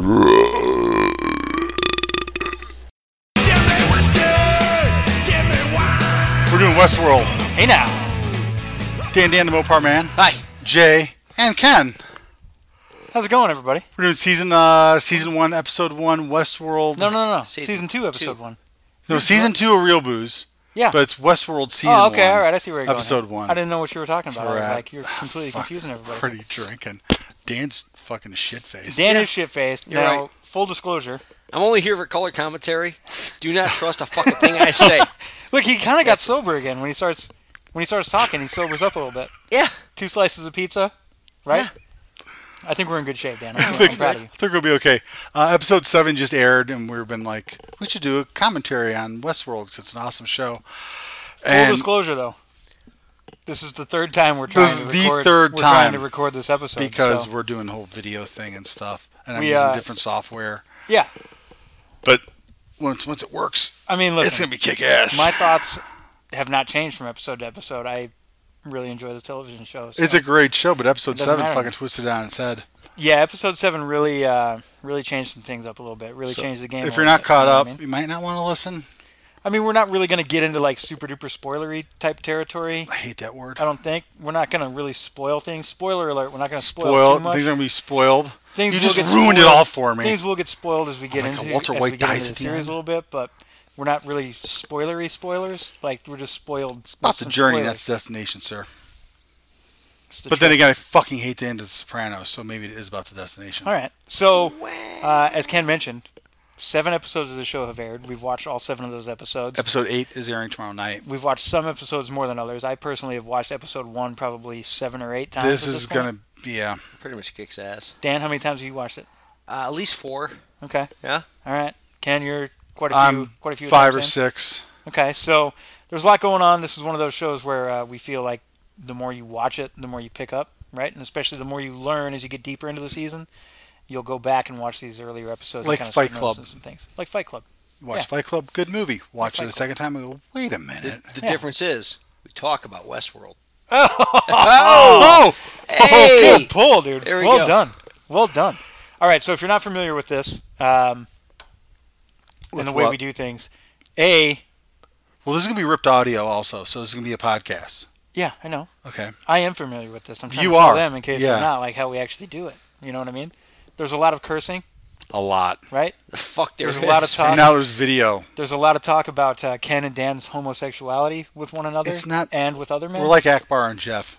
We're doing Westworld. Hey now. Dan, the Mopar Man. Hi. Jay, and Ken. How's it going, everybody? We're doing season 1, episode 1, Westworld. No. Season 2, episode 1. No, season 2 of Real Booze. Yeah. But it's Westworld season 1. Oh, okay, all right. I see where you're going. Episode 1. I didn't know what you were talking about. I was Right. like, you're completely confusing everybody. Pretty drinking. Dan's fucking shit-faced. Dan is shit-faced. You're Now, right. full disclosure. I'm only here for color commentary. Do not trust a fucking thing I say. Look, he kind of got sober again when he starts talking. He sobers up a little bit. Yeah. 2 slices of pizza, right? Yeah. I think we're in good shape, Dan. I'm I proud of you. think we'll be okay. Episode 7 just aired, and we've been like, we should do a commentary on Westworld because it's an awesome show. Full disclosure, though. This is the third time we're trying to record. This is the third we're trying time to record this episode because so. we're doing the whole video thing and stuff, and I'm We, using different software. Yeah. But once it works, I mean, listen. it's gonna be kick-ass. My thoughts have not changed from episode to episode. I really enjoy the television show. So. It's a great show, but episode Doesn't 7 matter. fucking twisted it on its head. Yeah, episode 7 really changed some things up a little bit. Really changed the game. If a you're little not bit, caught you know up, what I mean? you might not want to listen. I mean, we're not really going to get into like super duper spoilery type territory. I hate that word. I don't think we're not going to really spoil things. Spoiler alert: we're not going to spoil too much. Things are gonna be spoiled. Things You will just get ruined it spoiled. all for me. Things will get spoiled as we get like into Walter as White we get dies into at the the series end. a little bit, but we're not really spoilery spoilers. Like we're just spoiled. It's about the journey, not spoilers. the destination, sir. It's the But then truth. again, I fucking hate the end of The Sopranos, so maybe it is about the destination. All right. So, as Ken mentioned, 7 episodes of the show have aired. We've watched all 7 of those episodes. Episode 8 is airing tomorrow night. We've watched some episodes more than others. I personally have watched episode 1 probably 7 or 8 times. This at is point. gonna be Pretty much kicks ass. Dan, how many times have you watched it? At least 4. Okay. Yeah. All right. Ken, you're quite a few 5 times or in. 6. Okay, so there's a lot going on. This is one of those shows where we feel like the more you watch it, the more you pick up, right? And especially the more you learn as you get deeper into the season, you'll go back and watch these earlier episodes. Like and kind of Fight start Club. noticing some things. Like Fight Club. Watch Yeah. Fight Club, good movie. Watch Fight it a second time and go, wait a minute. The Yeah. difference is we talk about Westworld. Oh! Hey! Good pull, dude. There we Well go. done. Well done. All right, so if you're not familiar with this, and With the way what? we do things, Well, this is going to be ripped audio also, so this is going to be a podcast. yeah, I know. Okay. I am familiar with this. I'm trying You to tell are. them in case Yeah. they're not, like how we actually do it. You know what I mean? There's a lot of cursing, A lot. right? The fuck there There's a lot of is. talk. And now there's video. There's a lot of talk about Ken and Dan's homosexuality with one another It's not- and with other men. We're like Akbar and Jeff.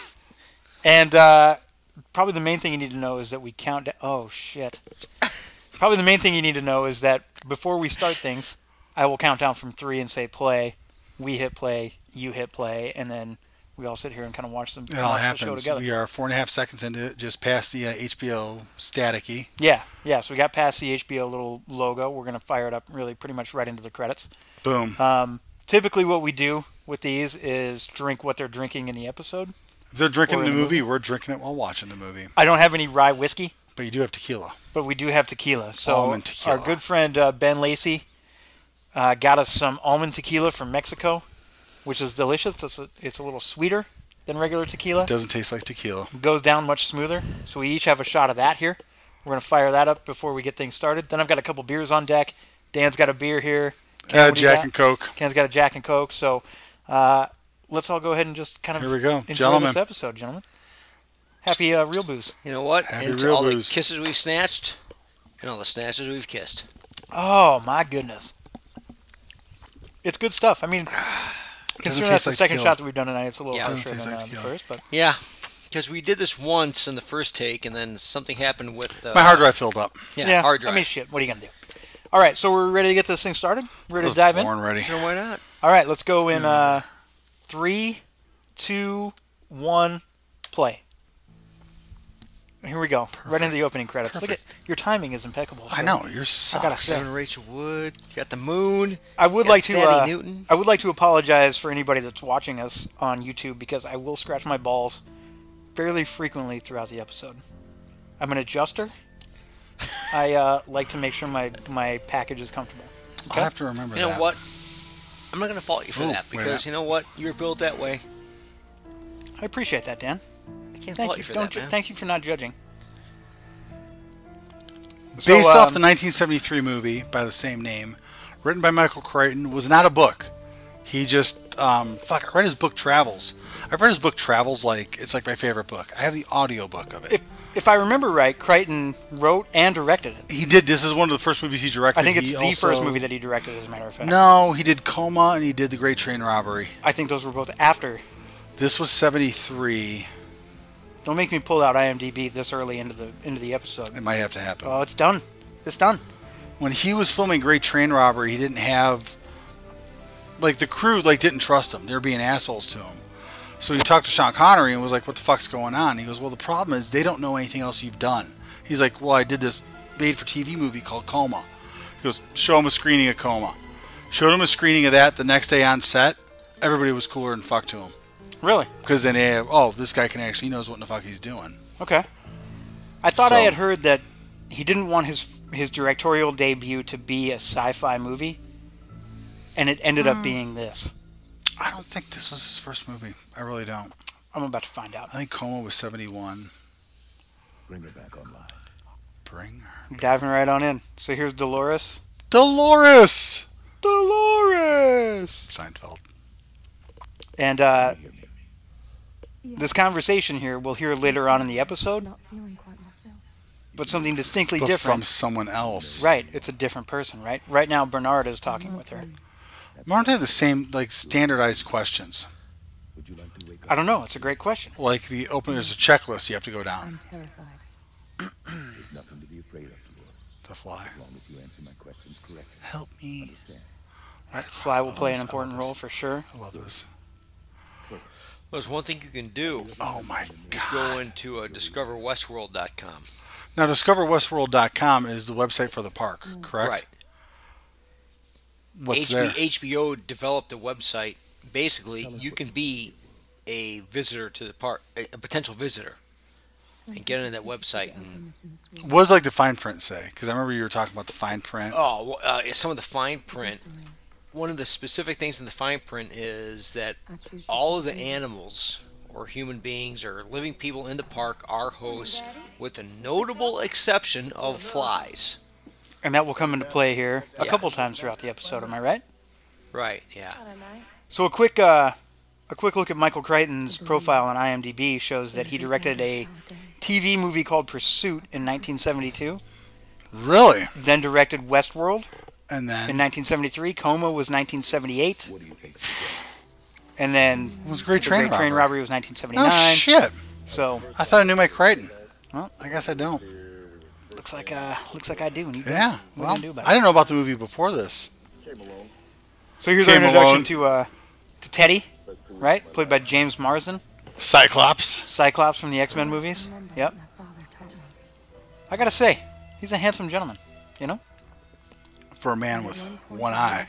And probably the main thing you need to know is that we count down. Oh, shit. Probably the main thing you need to know is that before we start things, I will count down from 3 and say play. We hit play, you hit play, and then we all sit here and kind of watch It all the show happens. together. We are 4.5 seconds into it, just past the HBO staticky. Yeah. So we got past the HBO little logo. We're going to fire it up really pretty much right into the credits. Boom. Typically what we do with these is drink what they're drinking in the episode. If they're drinking or the in a movie, we're drinking it while watching the movie. I don't have any rye whiskey, But you do have tequila. but we do have tequila. So Almond tequila. our good friend Ben Lacey got us some almond tequila from Mexico, which is delicious. It's a little sweeter than regular tequila. It doesn't taste like tequila. Goes down much smoother. So we each have a shot of that here. We're going to fire that up before we get things started. Then I've got a couple beers on deck. Dan's got a beer here. Ken, what do you Jack got? and Coke. Ken's got a Jack and Coke. So let's all go ahead and just kind of Here we go. enjoy Gentlemen. this episode, gentlemen. Happy Real Booze. You know what? Happy Into real all booze. the kisses we've snatched and all the snatches we've kissed. Oh, my goodness. It's good stuff. I mean, considering that's taste the like second tequila. shot that we've done tonight, it's a little Yeah, it harsher doesn't than taste like the tequila. first. But Yeah, because we did this once in the first take, and then something happened with My hard drive filled up. hard drive. I mean, shit. What are you going to do? All right, so we're ready to get this thing started? Ready to dive in? Born ready. Sure, why not? All right, let's go in 3, 2, 1, play. Here we go. Right into the opening credits. Look at your timing is impeccable. I sir. know. You're I gotta sucks. say. Seven Rachel Wood. You got the moon. I would Got like to. Thaddeus Newton. I would like to apologize for anybody that's watching us on YouTube because I will scratch my balls fairly frequently throughout the episode. I'm an adjuster. I like to make sure my package is comfortable. I'll have to remember You know that. what? I'm not going to fault you for Ooh, that wait a because you know what? You're built that way. I appreciate that, Dan. I can't Thank fault you. you for Don't that, man. thank you for not judging. So, Based off the 1973 movie by the same name, written by Michael Crichton, was not a book. He just, I read his book Travels. I've read his book Travels it's like my favorite book. I have the audio book of it. If I remember right, Crichton wrote and directed it. He did. This is one of the first movies he directed. I think it's the first movie that he directed, as a matter of fact. No, he did Coma and he did The Great Train Robbery. I think those were both after. This was 73. Don't make me pull out IMDb this early into the episode. It might have to happen. Oh, it's done. It's done. When he was filming Great Train Robbery, he didn't have... the crew, didn't trust him. They were being assholes to him. So he talked to Sean Connery and was like, what the fuck's going on? He goes, well, the problem is they don't know anything else you've done. He's like, well, I did this made-for-TV movie called Coma. He goes, show him a screening of Coma. Showed him a screening of that the next day on set. Everybody was cooler than fuck to him. Really? Because then this guy he knows what in the fuck he's doing. Okay. I thought I had heard that he didn't want his directorial debut to be a sci-fi movie, and it ended up being this. I don't think this was his first movie. I really don't. I'm about to find out. I think Coma was 71. Bring her back online. Bring her. Diving right on in. So here's Dolores. Dolores! Seinfeld. And Hear me. this conversation here we'll hear later on in the episode, but something distinctly different. From someone else. Right. It's a different person, right? Right now, Bernard is talking with her. Aren't they the same, standardized questions? Would you like to wake up? I don't know. It's a great question. There's a checklist you have to go down. I'm terrified. There's nothing to be afraid of, Dolores. To fly. As long as you answer my questions correctly. Help me. Understand? Right? Fly will play an I love important this. role for sure. I love this. There's one thing you can do. Oh my God. Go into discoverwestworld.com. Now, discoverwestworld.com is the website for the park, correct? Right. What's there? HBO developed a website. Basically, you can be a visitor to the park, a potential visitor, and get into that website. And What does the fine print say? Because I remember you were talking about the fine print. some of the fine print. One of the specific things in the fine print is that all of the animals or human beings or living people in the park are hosts, with the notable exception of flies. And that will come into play here a Yeah. couple times throughout the episode. Am I right? Right. Yeah. So a quick look at Michael Crichton's profile on IMDb shows that he directed a TV movie called Pursuit in 1972, Really? then directed Westworld And then in 1973. Coma was 1978, What do you think? and then it was Great The Train Great Train Robbery. Robbery was 1979. Oh shit! So I thought I knew Mike Crichton. Well, I guess I don't. looks like I do. And you Yeah. what are you Well, gonna do about I didn't know about the movie before this. So here's our Came introduction along. to Teddy, right? Played by James Marsden, Cyclops. Cyclops from the X-Men movies. Yep. I gotta say, he's a handsome gentleman. You know. For a man with one eye.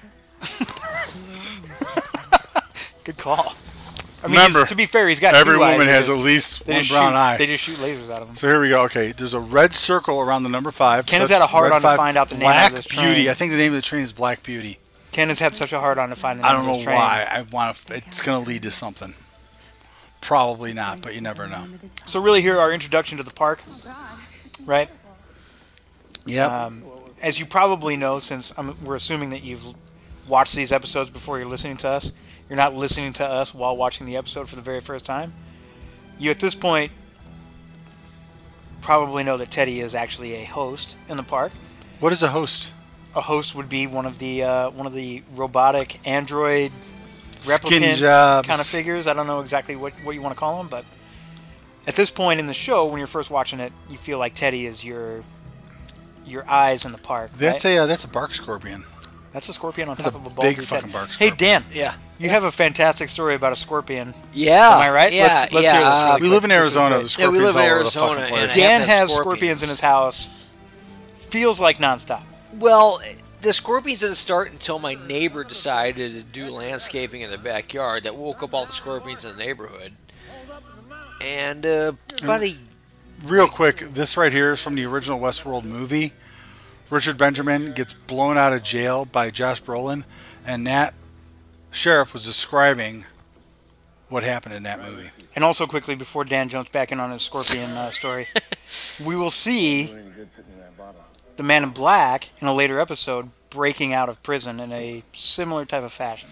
Good call. I mean, Remember, to be fair, he's got Every two eyes. woman They has just- at least they one just brown shoot, eye. They just shoot lasers out of him. So here we go. Okay, there's a red circle around the number 5. Ken has that's had a hard red on to 5. find out the name of Black this Beauty. train. I think the name of the train is Black Beauty. Ken has had such a hard on to find the I name don't of know this train. why. I want to. It's going to lead to something. Probably not, but you never know. So really, here our introduction to the park, right? Yep. As you probably know, since we're assuming that you've watched these episodes before you're listening to us, you're not listening to us while watching the episode for the very first time. You, at this point, probably know that Teddy is actually a host in the park. What is a host? A host would be one of the robotic android Skin replicant jobs. kind of figures. I don't know exactly what you want to call them, but at this point in the show, when you're first watching it, you feel like Teddy is your eyes in the park. That's right? that's a bark scorpion. That's a scorpion on That's top a of a bald big dude's fucking head. bark Hey scorpion. Dan, Yeah. you have a fantastic story about a scorpion. Yeah. Am I right? Yeah. Let's hear this really We quick. live in This is Arizona. great. The Yeah, we scorpions live in all over the Arizona, fucking and place. I- Dan have to have has scorpions. scorpions in his house. Feels like nonstop. Well, the scorpions didn't start until my neighbor decided to do landscaping in the backyard. That woke up all the scorpions in the neighborhood. And about a Real quick, this right here is from the original Westworld movie. Richard Benjamin gets blown out of jail by Josh Brolin, and that sheriff was describing what happened in that movie. And also quickly, before Dan jumps back in on his scorpion story, we will see the Man in Black in a later episode breaking out of prison in a similar type of fashion.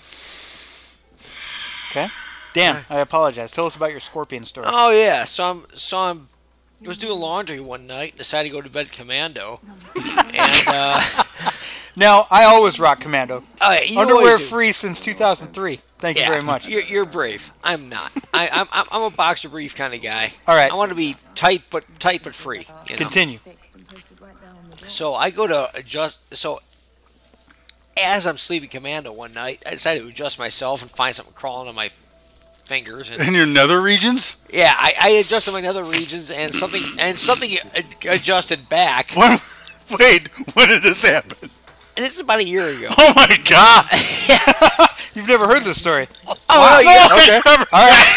Okay? Dan, I apologize. Tell us about your Scorpion story. Oh yeah, so I'm I was doing laundry one night and decided to go to bed commando. And Now, I always rock Commando. oh, yeah, you Underwear always do. free since 2003. Thank you Yeah, very much. You're brave. I'm not. I'm a boxer brief kind of guy. All right. I want to be tight but free. You know? Continue. So I go to adjust. So as I'm sleeping commando one night, I decided to adjust myself and find something crawling on my fingers. And In your nether regions? yeah, I adjusted my nether regions and something adjusted back. When, wait, when did this happen? And this is about a year ago. Oh my god! You've never heard this story. Oh, yeah. Okay. All right.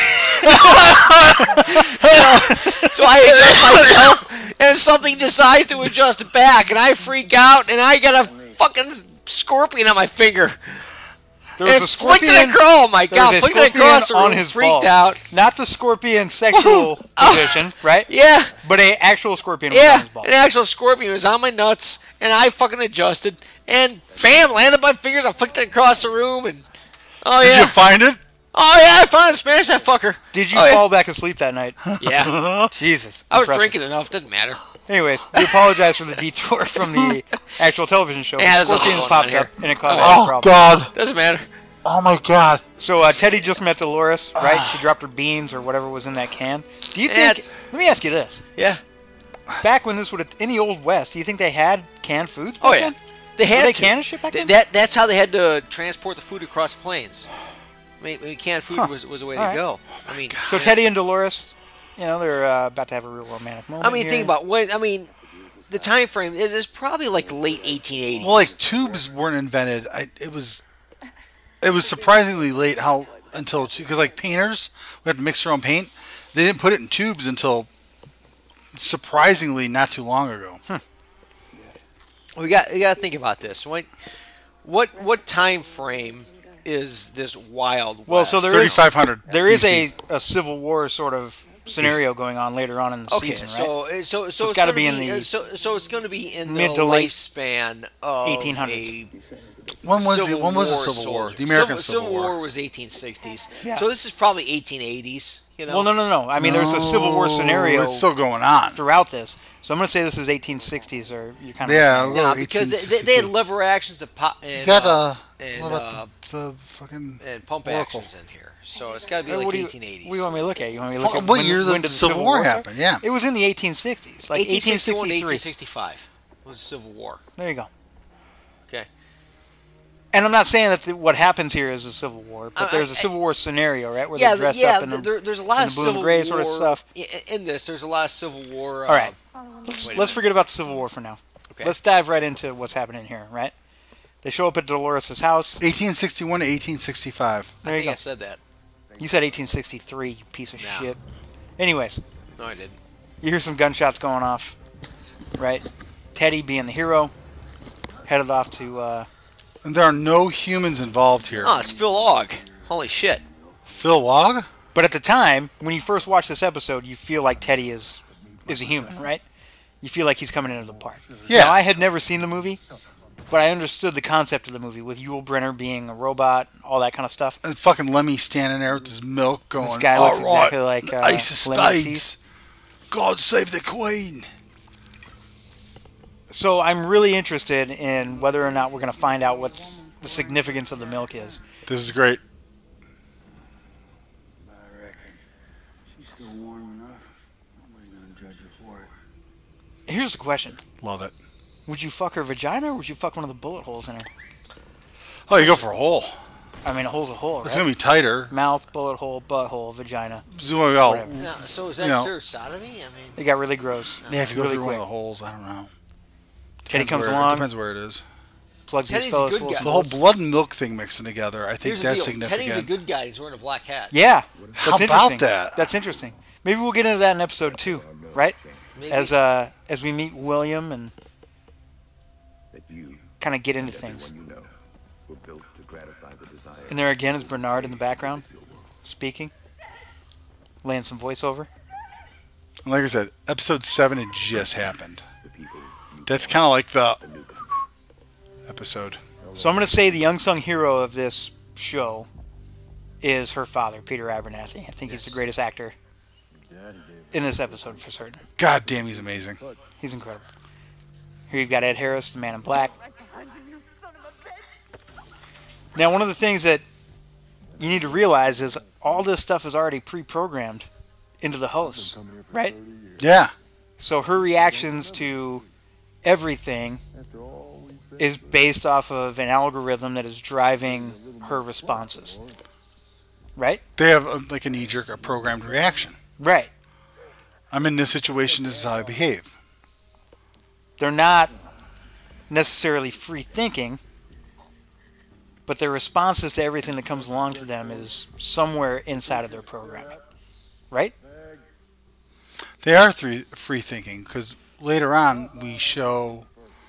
So I adjust myself, and something decides to adjust back, and I freak out, and I got a fucking scorpion on my finger. There was And a scorpion. Oh my There was god! a Flicked it scorpion across the room, on his freaked ball. out. Not the scorpion sexual position, right? Yeah, But a actual scorpion was on yeah. his ball. An actual scorpion was on my nuts, and I fucking adjusted, and bam, landed on my fingers. I flicked it across the room, and oh Did yeah, you find it? oh yeah, I finally smashed that fucker. Did you Oh, yeah. fall back asleep that night? Yeah, Jesus. I was Impressive. drinking enough. Didn't matter. Anyways, we apologize for the detour from the actual television show. Yeah, The there's nothing scorpions going on popped here. up, and it caused Oh a problem. god! Doesn't matter. Oh my god! So Teddy just met Dolores, right? She dropped her beans or whatever was in that can. Do you Yeah, think? it's- Let me ask you this: Yeah. back when this would have in the old West, do you think they had canned foods? Back Oh yeah. then? They had Were they to. canned shit back then? That's how they had to transport the food across plains. I mean, canned food Huh. was the way All to right. go. I mean, So Teddy and Dolores, you know, they're about to have a real romantic moment. I mean, here. think about when. I mean, the time frame is probably like late 1880s. Well, like tubes weren't invented. It was surprisingly late. Until because like painters we have to mix their own paint. They didn't put it in tubes until surprisingly not too long ago. we got to think about this. What time frame is this Wild Well, West? so there is 3500. there is BC. a Civil War sort of scenario going on later on in the Okay, season, right? so it's it's gotta gonna be in the so it's going to be in the mid to late lifespan of 1800s. When was Civil the War Civil War? soldier. The American Civil War was 1860s. Yeah. So this is probably 1880s. You know. Well, no. I mean, there's a Civil War scenario It's still going on. throughout this, so I'm going to say this is 1860s, or you kind of Yeah, No, well, because they 1862. had lever actions to pop and, You got and, what about the fucking and pump Oracle. actions in here. So it's got to be Hey, like what do you 1880s. What do you want me to look at? You want me to look What- at what year the when did Civil War start? happened? Yeah. It was in the 1860s, like 1861 to 1863. 1865 was the Civil War. There you go. Okay. And I'm not saying that what happens here is a Civil War, but I- there's a I- Civil War scenario, right, where Yeah, they're dressed yeah. up in the, There's a lot in of the blue and Civil gray War sort of stuff. in this. There's a lot of Civil War. All right. Wait a Let's forget about the Civil War for now. Okay. Let's dive right into what's happening here, right? They show up at Dolores' house. 1861 to 1865. There I you think go. I said that. You said 1863, you piece of No. shit. Anyways, No, I didn't. you hear some gunshots going off, right? Teddy, being the hero, headed off to And there are no humans involved here. Oh, it's Phil Ogg. Holy shit. Phil Log? But at the time, when you first watch this episode, you feel like Teddy is a human, right? You feel like he's coming into the part. Yeah. Now, I had never seen the movie, but I understood the concept of the movie with Yul Brynner being a robot, all that kind of stuff. And fucking Lemmy standing there with his milk going, This guy looks "All right, exactly like Ace of Lemmy Spades. God save the Queen. So I'm really interested in whether or not we're going to find out what the significance of the milk is. This is great. I reckon. She's still warm enough. Nobody's gonna judge her for it. Here's the question. Love it. Would you fuck her vagina or would you fuck one of the bullet holes in her? Oh, you go for a hole. I mean, a hole's a hole, It's right? going to be tighter. Mouth, bullet hole, butthole, vagina. So, well, Whatever. Yeah, so is that You know. considered sodomy? I mean, It got really gross. yeah, if you go really through one quick. of the holes, I don't know. Teddy Depends comes where- along, It depends where it is. plugs these Teddy's a fellas good full guy. of The whole bullets. blood and milk thing mixing together, I think here's the that's deal. significant. Teddy's a good guy. He's wearing a black hat. Yeah. How That's about interesting. that? That's interesting. Maybe we'll get into that in episode 2, right? Maybe. As we meet William and That you kind of get into and things. everyone you know were built to gratify the desire. And there again is Bernard in the background, speaking, laying some voiceover. And like I said, episode 7 had just happened. The people you That's kind of like the episode. So I'm going to say the unsung hero of this show is her father, Peter Abernathy. I think he's the greatest actor in this episode for certain. God damn, he's amazing. He's incredible. Here you've got Ed Harris, the Man in Black. Now, one of the things that you need to realize is all this stuff is already pre-programmed into the host, right? Yeah. So her reactions to everything is based off of an algorithm that is driving her responses, right? They have like a knee-jerk, a programmed reaction. Right. I'm in this situation, this is how I behave. They're not necessarily free thinking, but their responses to everything that comes along to them is somewhere inside of their programming, right? They are free thinking, because later on we're shown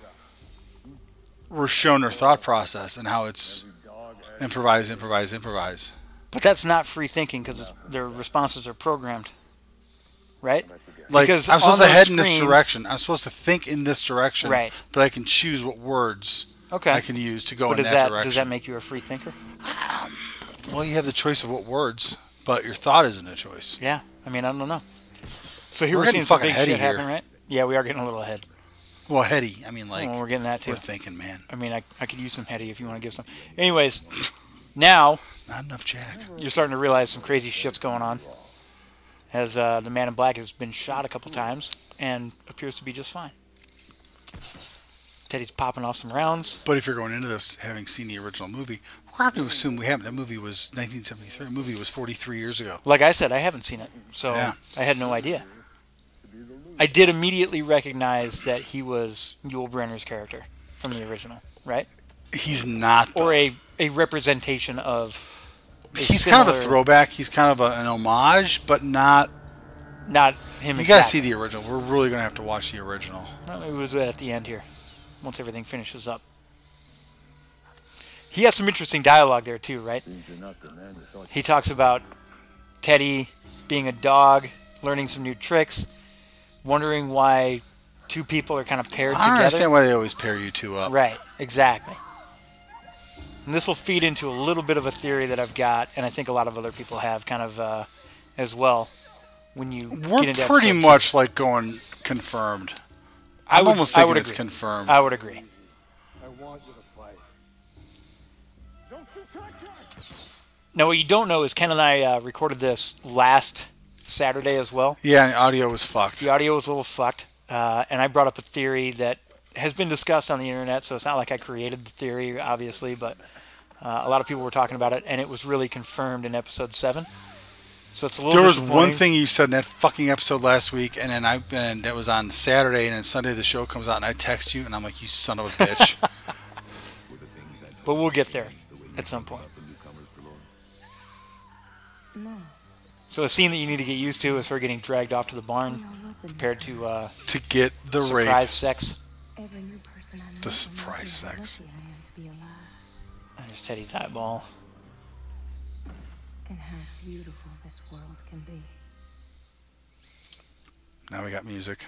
their thought process and how it's improvise. But that's not free thinking because their responses are programmed, right? Like, Because I'm supposed on to head those in this screens- direction. I'm supposed to think in this direction. Right. But I can choose what words Okay. I can use to go But in does that that direction. does that make you a free thinker? Well, you have the choice of what words, but your thought isn't a choice. Yeah. I mean, I don't know. So here We're we're getting seeing some fucking big heady shit happen, here. right? Yeah, we are getting a little ahead. Well, heady. I mean, like, Well, we're getting that too. we're thinking, man. I mean, I could use some heady if you want to give some. Anyways, now Not enough Jack. you're starting to realize some crazy shit's going on. As the Man in Black has been shot a couple times and appears to be just fine. Teddy's popping off some rounds. But if you're going into this having seen the original movie, we're going to have to assume we haven't. That movie was 1973. The movie was 43 years ago. Like I said, I haven't seen it, so Yeah. I had no idea. I did immediately recognize that he was Yul Brynner's character from the original, right? He's not. Or a representation of. He's kind of a similar- throwback. He's kind of an homage, but not. Not him. You got to exactly. see the original. We're really going to have to watch the original. Well, it was at the end here, once everything finishes up. He has some interesting dialogue there too, right? He talks about Teddy being a dog, learning some new tricks, wondering why two people are kind of paired I don't together. understand why they always pair you two up. Right, exactly. And this will feed into a little bit of a theory that I've got, and I think a lot of other people have kind of as well. When you We're get into pretty episode much like going confirmed. I'm almost thinking it's agree. confirmed. I would agree. I want you to fight. Don't you touch it! Now, what you don't know is Ken and I recorded this last Saturday as well. Yeah, and audio was fucked. The audio was a little fucked, and I brought up a theory that has been discussed on the internet, so it's not like I created the theory, obviously, but a lot of people were talking about it, and it was really confirmed in episode 7. So it's a little There was one disappointing. thing you said in that fucking episode last week, and then it was on Saturday, and then Sunday the show comes out, and I text you, and I'm like, you son of a bitch. But we'll get there at some point. So a scene that you need to get used to is her getting dragged off to the barn, prepared to To get the surprise rape. sex. The surprise sex. There's Teddy's eyeball. And how beautiful this world can be. Now we got music.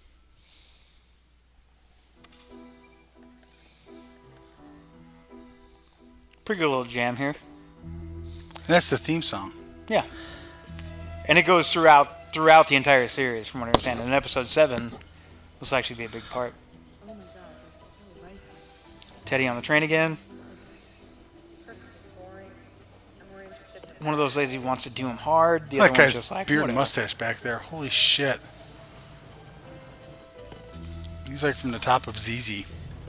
Pretty good little jam here. And that's the theme song. Yeah. And it goes throughout the entire series, from what I understand. And in episode 7, this will actually be a big part. Teddy on the train again. One of those ladies wants to do him hard. The other That one's guy's just like, beard and whatever. mustache back there. Holy shit. He's like from the top of ZZ.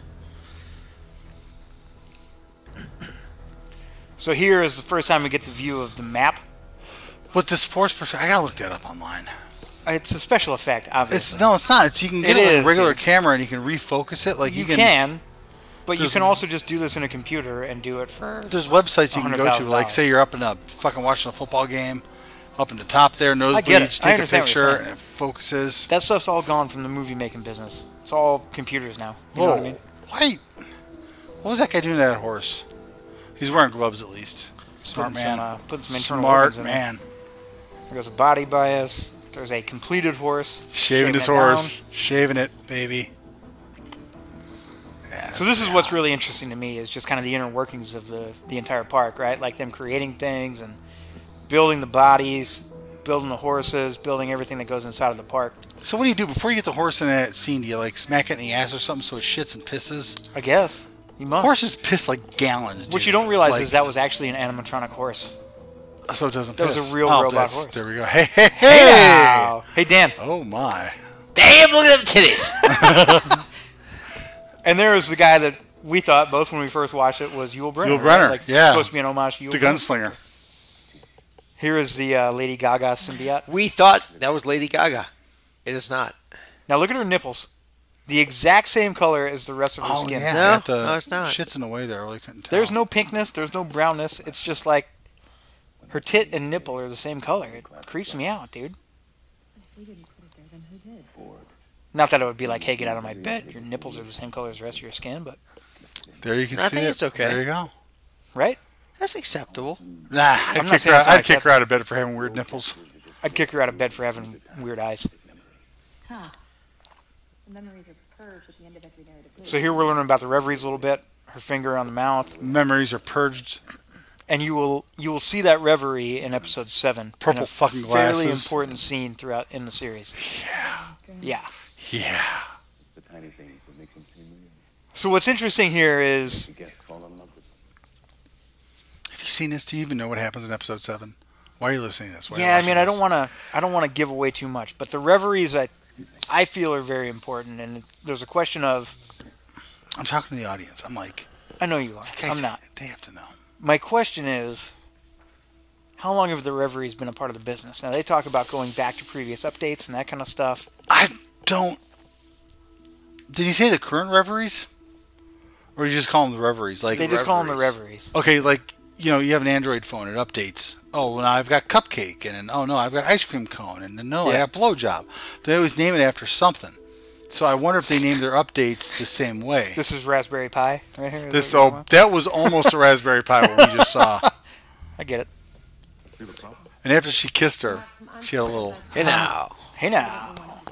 So here is the first time we get the view of the map. With this force perspective, I gotta look that up online. It's a special effect, obviously. It's not. It's you can get It it with is, a regular dude. camera and you can refocus it. Like you can, but you There's- can also just do this in a computer and do it for... There's websites you can go to. $100,000. Like say you're up in a fucking watching a football game, up in the top there, I get nosebleeds, it. I take a understand what you're picture, saying. and it focuses. That stuff's all gone from the movie making business. It's all computers now. You know what I mean? Why? What was that guy doing to that horse? He's wearing gloves at least. Smart Putting man. some, putting some internal Smart organs in there. man. There goes a body bias. There's a completed horse. Shaving his it down. horse. Shaving it, baby. So this is what's really interesting to me is just kind of the inner workings of the entire park, right? Like them creating things and building the bodies, building the horses, building everything that goes inside of the park. So what do you do before you get the horse in that scene? Do you like smack it in the ass or something so it shits and pisses? I guess. You must. Horses piss like gallons. What dude. you don't realize Like, is that was actually an animatronic horse. so it doesn't that piss. was a real oh, robot that's- horse. There we go. Hey, hey, Hey, hey! now. Hey, Dan. Oh my! Damn, look at them titties. And there was the guy that we thought both when we first watched it was Yul Brynner. Yul Brynner, right? Like, yeah. Supposed to be an homage to Yul The Brynner. gunslinger. Here is the Lady Gaga symbiote. We thought that was Lady Gaga. It is not. Now look at her nipples. The exact same color as the rest of her Oh skin. yeah, No, got the no, it's not. Shits in a way there. I really couldn't tell. There's no pinkness. There's no brownness. It's just like her tit and nipple are the same color. It creeps me out, dude. If we didn't put it there, then who did? Not that it would be like, hey, get out of my bed. Your nipples are the same color as the rest of your skin, but There you can I see think it. it's okay. There you go. right? That's acceptable. Nah, I'm I'd not kick, saying her, it's not I'd kick her out of bed for having weird nipples. I'd kick her out of bed for having weird eyes. Huh. The memories are purged at the end of every narrative. So here we're learning about the reveries a little bit. Her finger on the mouth, Memories are purged. and you will see that reverie in episode 7. Purple in a fucking fairly glasses. important scene throughout in the series. Yeah. Yeah. It's the tiny things that make them seem real. So what's interesting here is You guess fall in love with them. Have you seen this? Do you even know what happens in episode 7? Why are you listening to this? Why are you yeah, I watching mean, I this? don't want to give away too much, but the reveries I feel are very important, and there's a question of I'm talking to the audience. I'm like, I know you are. guys, I'm not. They have to know. My question is, how long have the reveries been a part of the business? Now they talk about going back to previous updates and that kind of stuff. I don't. Did he say the current reveries? Or you just call them the reveries? Like They just call them the reveries. Okay, like, you know, you have an Android phone, it updates. Oh, well, now I've got cupcake, and then, oh, no, I've got ice cream cone, and then, no, I Yeah. got blowjob. They always name it after something. So I wonder if they name their updates the same way. This is Raspberry Pi right here. Is This, that what you're oh, that was almost a Raspberry Pi, what we just saw. talking about? I get it. And after she kissed her, she had a little, Hey now. Hey now.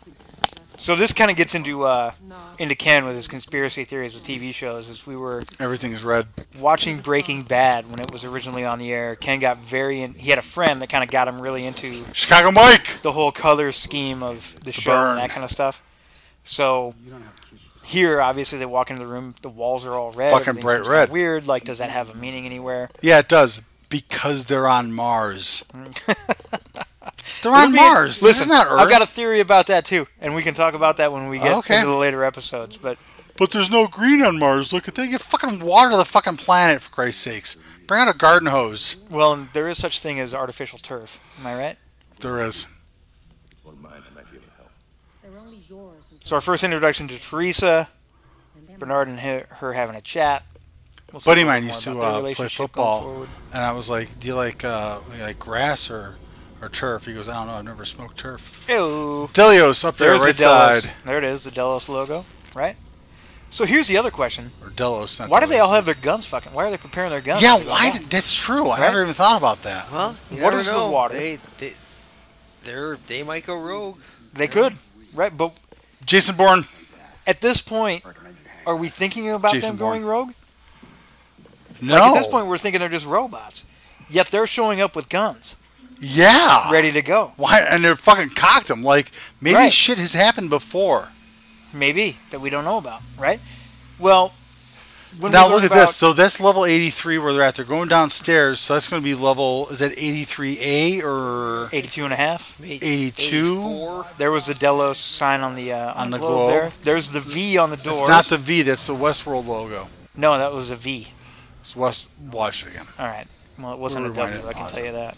So this kind of gets into Ken with his conspiracy theories with TV shows. As we were everything is red. watching Breaking Bad when it was originally on the air, Ken got he had a friend that kind of got him really into Chicago Mike! the whole color scheme of the show burn. and that kind of stuff. So here, obviously, they walk into the room, the walls are all red. Fucking everything bright seems kinda red. Weird. Like, does that have a meaning anywhere? Yeah, it does. Because they're on Mars. They're It'll on be- Mars. This Listen, is not Earth. I've got a theory about that too, and we can talk about that when we get Okay. into the later episodes. But But there's no green on Mars. Look at that. Get fucking water the fucking planet, for Christ's sakes. Bring out a garden hose. well, there is such thing as artificial turf. Am I right? There is. One mind I might be able to help. They're only yours. until- So our first introduction to Teresa, and then- Bernard and her having a chat. We'll see Buddy a of little mine more used to about their play relationship going football, forward. and I was like, "Do you like grass or turf?" He goes, "I don't know. I've never smoked turf." Ew. Delios up there, There's right the Delos. side, There it is, the Delos logo, right? So here's the other question: or Delos. Not why do they Delos. all have their guns fucking? Why are they preparing their guns? Yeah, to go why? off? That's true. I Right? never even thought about that. Well, you What never is the know. water? They might go rogue. They could, right? But Jason Bourne. at this point, are we thinking about Jason them going Bourne. rogue? No. Like at this point, we're thinking they're just robots. Yet they're showing up with guns, yeah. ready to go. Why? And they're fucking cocked them. Like maybe Right. shit has happened before. Maybe that we don't know about, right? Well, when Now we look learn at this. about- So that's level 83 where they're at. They're going downstairs. So that's going to be level. Is that 83A or 82 and a half. 82? 84. There was the Delos sign on the the globe globe. there. There's the V on the doors. It's not the V. That's the Westworld logo. No, that was a V. It's West. Watch it again. All right. Well, it wasn't a Rewind W. it, I can pause tell it. you that.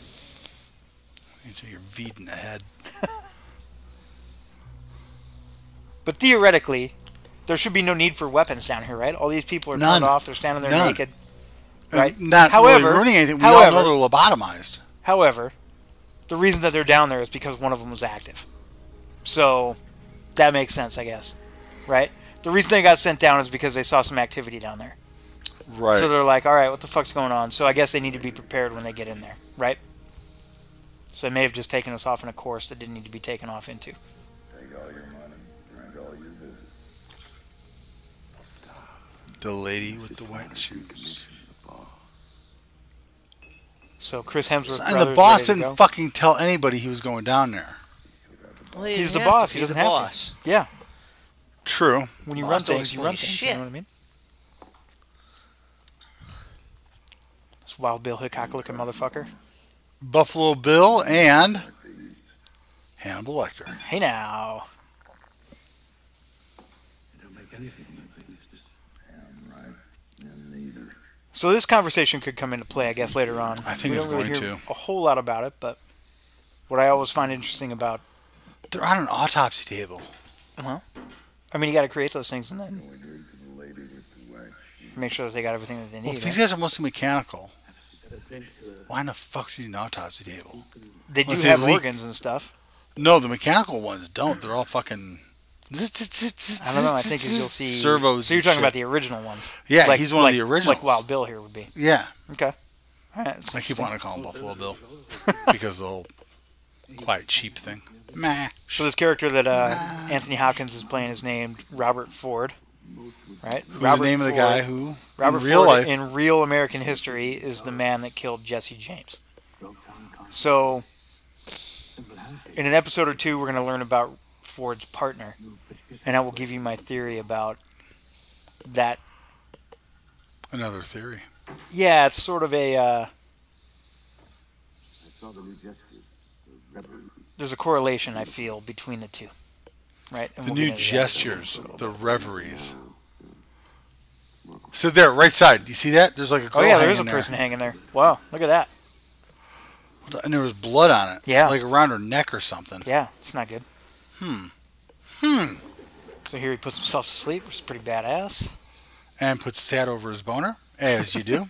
Until you're V'd in the head. But theoretically, there should be no need for weapons down here, right? All these people are None. turned off. They're standing there None. naked. And Right. Not However- really ruining anything. We however- all know they're lobotomized. However, the reason that they're down there is because one of them was active. So that makes sense, I guess. Right? The reason they got sent down is because they saw some activity down there. Right. So they're like, all right, what the fuck's going on? So I guess they need to be prepared when they get in there, right? So they may have just taken us off in a course that didn't need to be taken off into. Take all your money, drink all your booze. The lady with the white shoes. So Chris Hemsworth And the boss didn't fucking tell anybody he was going down there. Well, he He's didn't the have boss. to. He He's the doesn't have to. boss. Yeah. True. When you Boss run don't things, you explain run things. shit. You know what I mean? This Wild Bill Hickok looking motherfucker. Buffalo Bill and Hannibal Lecter. Hey now. So this conversation could come into play, I guess, later on. I think we it's don't really going hear to. a whole lot about it, but what I always find interesting about, They're on an autopsy table. well, I mean, you got to create those things and then make sure that they got everything that they need. Well, if these right? guys are mostly mechanical, why in the fuck do you need an autopsy table? They do unless they have leak- organs and stuff. No, the mechanical ones don't. They're all fucking. I don't know. I think as you'll see servos. So you're and talking shit. about the original ones. Yeah, he's one of the originals. Like Wild Bill here would be. Yeah, Okay. All right. I keep wanting to call him Buffalo Bill because of the whole quiet sheep thing. Meh. So this character that Anthony Hopkins is playing is named Robert Ford, right? Who's Robert the name of the Ford- guy who, Robert in real Ford life, in real American history is the man that killed Jesse James. So, in an episode or two, we're going to learn about Ford's partner, and I will give you my theory about that. another theory. Yeah, it's sort of a. I saw the new gestures, the reveries. There's a correlation I feel between the two, right? And The we'll get new into that. gestures, the reveries. So there, right side. You see that? There's like a girl Oh yeah, there is a hanging person hanging there. Wow, look at that. and there was blood on it. Yeah. like around her neck or something. Yeah, it's not good. So here he puts himself to sleep, which is pretty badass. And puts his hat over his boner, as you do. You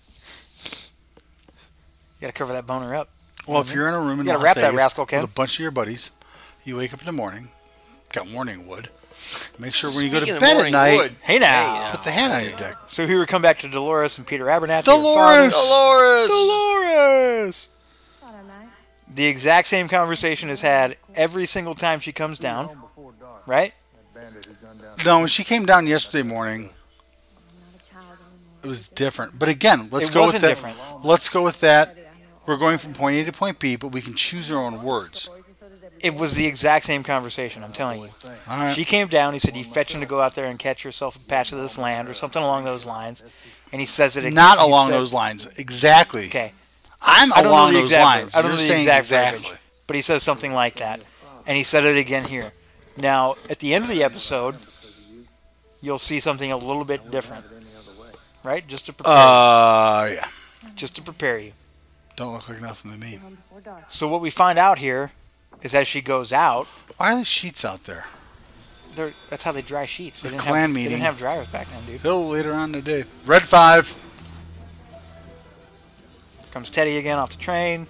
got to cover that boner up. Well, if you're in a room in You gotta Las wrap that Vegas rascal, Ken. with a bunch of your buddies, you wake up in the morning, got morning wood. Make sure when you go Speaking to of bed at morning night, wood, Hey now. put the hat on your dick. So here we come back to Dolores and Peter Abernathy. Dolores! Dolores! Automatic. The exact same conversation is had every single time she comes down, right? No, when she came down yesterday morning, I'm not a child anymore. it was different. But again, let's It go with wasn't that. different. Let's go with that. We're going from point A to point B, but we can choose our own words. It was the exact same conversation, I'm telling you. All right. She came down, he said, you fetching to go out there and catch yourself a patch of this land or something along those lines. And he says it again. Not He along said- those lines. Exactly. Okay. I'm I don't along know the those exact lines. I don't You're know the saying exact exactly. verbiage, but he says something like that, and he said it again here. Now, at the end of the episode, you'll see something a little bit different, right? Just to prepare, Yeah. just to prepare you. Don't look like nothing to me. Home before dark. So what we find out here is as she goes out, Why are the sheets out there? that's how they dry sheets. They The didn't clan have, They meeting. didn't have dryers back then, dude. Till later on today. Red 5. Comes Teddy again off the train.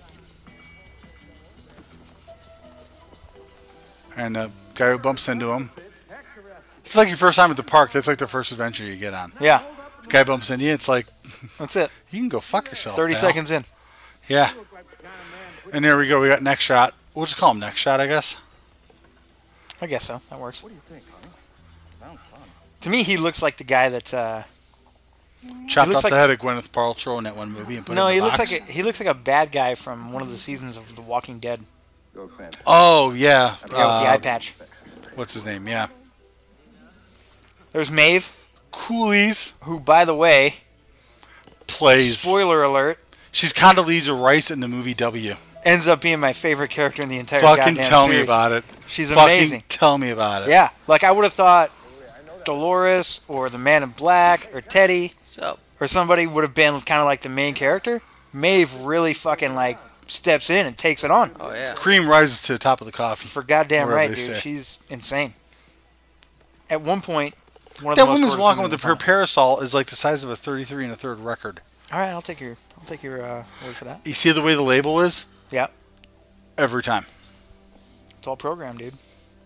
And the guy who bumps into him. It's like your first time at the park. That's like the first adventure you get on. Yeah, Guy bumps into you. It's like, that's it. you can go fuck yourself. 30 pal. seconds in. Yeah. And there we go. We got next shot. We'll just call him next shot, I guess. I guess so. That works. What do you think, honey? To me, he looks like the guy that. Chopped looks off like- the head of Gwyneth Paltrow in that one movie and put No, it in he the looks box. like he looks like a bad guy from one of the seasons of The Walking Dead. Oh, yeah. The guy with the eye patch. What's his name? Yeah. There's Maeve, Coolies who, by the way, plays. spoiler alert, She's Condoleezza Rice in the movie W. ends up being my favorite character in the entire Fucking goddamn tell me series. about it. She's Fucking amazing. tell me about it. Yeah, like I would have thought Dolores or the Man in Black or Teddy So, or somebody would have been kind of like the main character. Maeve really fucking like steps in and takes it on. oh yeah. Cream rises to the top of the coffee. For goddamn Whatever right, they dude. say. She's insane. At one point, one of That the most woman's gorgeous walking women with in her the planet. parasol is like the size of a 33 and a third record. All right, I'll take your word for that. You see the way the label is? Yeah, Every time. it's all programmed, dude.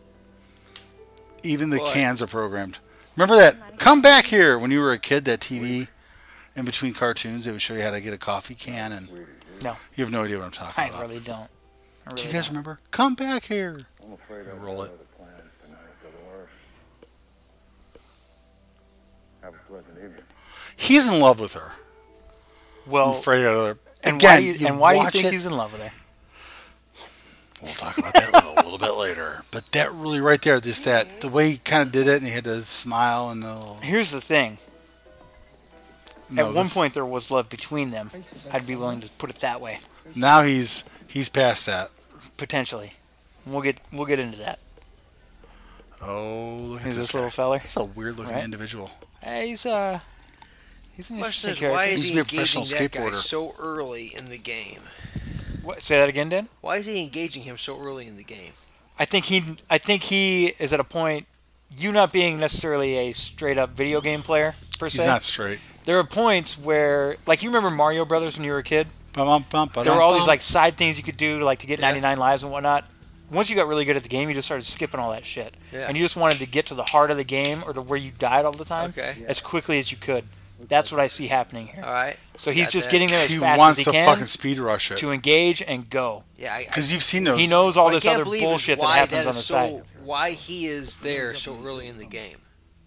Even the Boy. cans are programmed. Remember that? Come back here. When you were a kid, that TV, in between cartoons, they would show you how to get a coffee can, and No, you have no idea what I'm talking I about. really don't. I Do really you guys don't. remember? Come back here. I'm afraid Roll it. the plans tonight, Dolores. Have a He's in love with her. Well, I'm afraid of her. and Again, why do you watch think it- he's in love with her? We'll talk about that a little bit later. But that really right there, just that, the way he kind of did it, and he had to smile and Here's the thing. no, At one point, there was love between them. I'd be willing to put it that way, now he's past that. potentially. We'll get into that. Oh, look at Who's this guy. little feller? That's a weird looking Right? individual. Hey, he's an Question interesting is, character. why is He's he a professional engaging that guy skateboarder. so early in the game? What, say that again, Dan? Why is he engaging him so early in the game? I think he is at a point. You not being necessarily a straight up video game player per se. He's not straight. There are points where, like, you remember Mario Brothers when you were a kid. There There were all these like side things you could do, like to get 99 lives and whatnot. Once you got really good at the game, you just started skipping all that shit, Yeah. and you just wanted to get to the heart of the game or to where you died all the time Okay. as quickly as you could. That's what I see happening here. All right. So he's Got just that. getting there as He fast wants as he to can fucking speed rush it to engage and go. Yeah, because you've seen those. He knows all what I this can't other believe is bullshit that why happens on the is side. Why he is there so early in the game?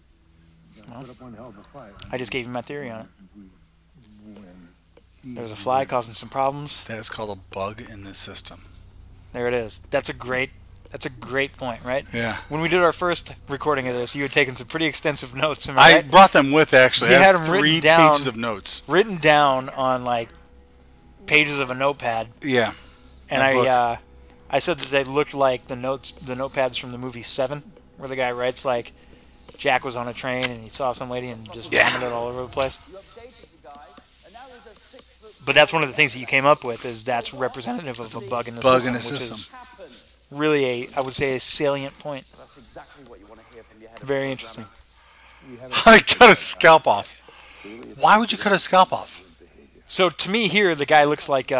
I just gave you my theory on it. There's a fly causing some problems. That is called a bug in the system. There it is. That's a great point, right? Yeah. When we did our first recording of this, you had taken some pretty extensive notes. Am I I right? brought them with actually. He I had have 'em written 3 down. pages of notes. Written down on like pages of a notepad, Yeah. and That book. I said that they looked like the notepads from the movie Seven, where the guy writes like Jack was on a train and he saw some lady and just Yeah. vomited all over the place. But that's one of the things that you came up with, is that's representative of a bug in the Bug system, in the which system. is really I would say a salient point. Very interesting. I cut a scalp off. Why would you cut a scalp off? So to me here, the guy looks like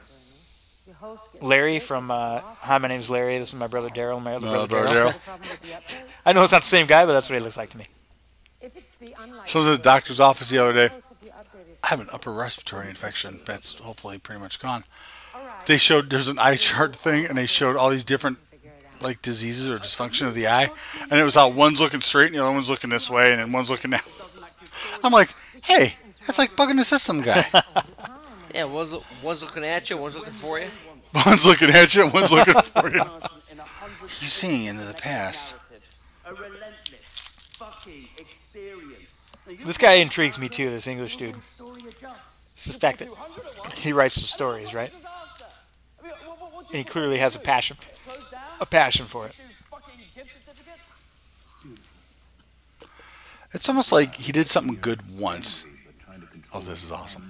Larry from Hi, my name's Larry. This is my brother Daryl. My other brother Daryl. I know it's not the same guy, but that's what he looks like to me. So I was at the doctor's office the other day. I have an upper respiratory infection. That's hopefully pretty much gone. They showed there's an eye chart thing, and they showed all these different like diseases or dysfunction of the eye, and it was how one's looking straight and the other one's looking this way, and then one's looking that. I'm like, hey, that's like bug in the system guy. Yeah, one's looking at you, one's looking for you. One's looking at you, one's looking for you. He's seeing into the past. This guy intrigues me too. This English dude. It's the fact that he writes the stories, right? And he clearly has a passion for it. It's almost like he did something good once. Oh, this is awesome.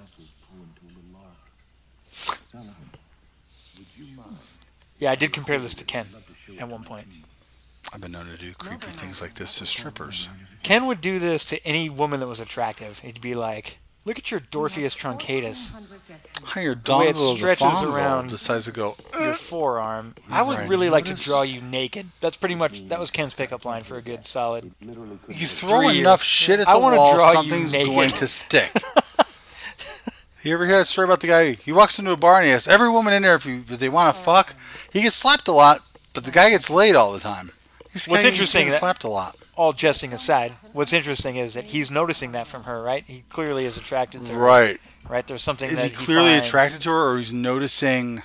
Yeah, I did compare this to Ken at one point. I've been known to do creepy things like this to strippers. Ken would do this to any woman that was attractive. He'd be like, "Look at your Dorpheus truncatus, How your way it dongle stretches around decides to go. your forearm. I would Right. really like to Notice- draw you naked." That's pretty much that was Ken's pickup line for a good solid. You throw 3 enough years. shit at I the wanna wall, draw you something's naked. going to stick. You ever hear that story about the guy? He walks into a bar and he asks every woman in there if they want to fuck. He gets slapped a lot, but the guy gets laid all the time. This What's guy interesting gets that- slapped a lot. All jesting aside, what's interesting is that he's noticing that from her, right? He clearly is attracted to her. Right. Right? There's something Is that he clearly finds. attracted to her, or he's noticing?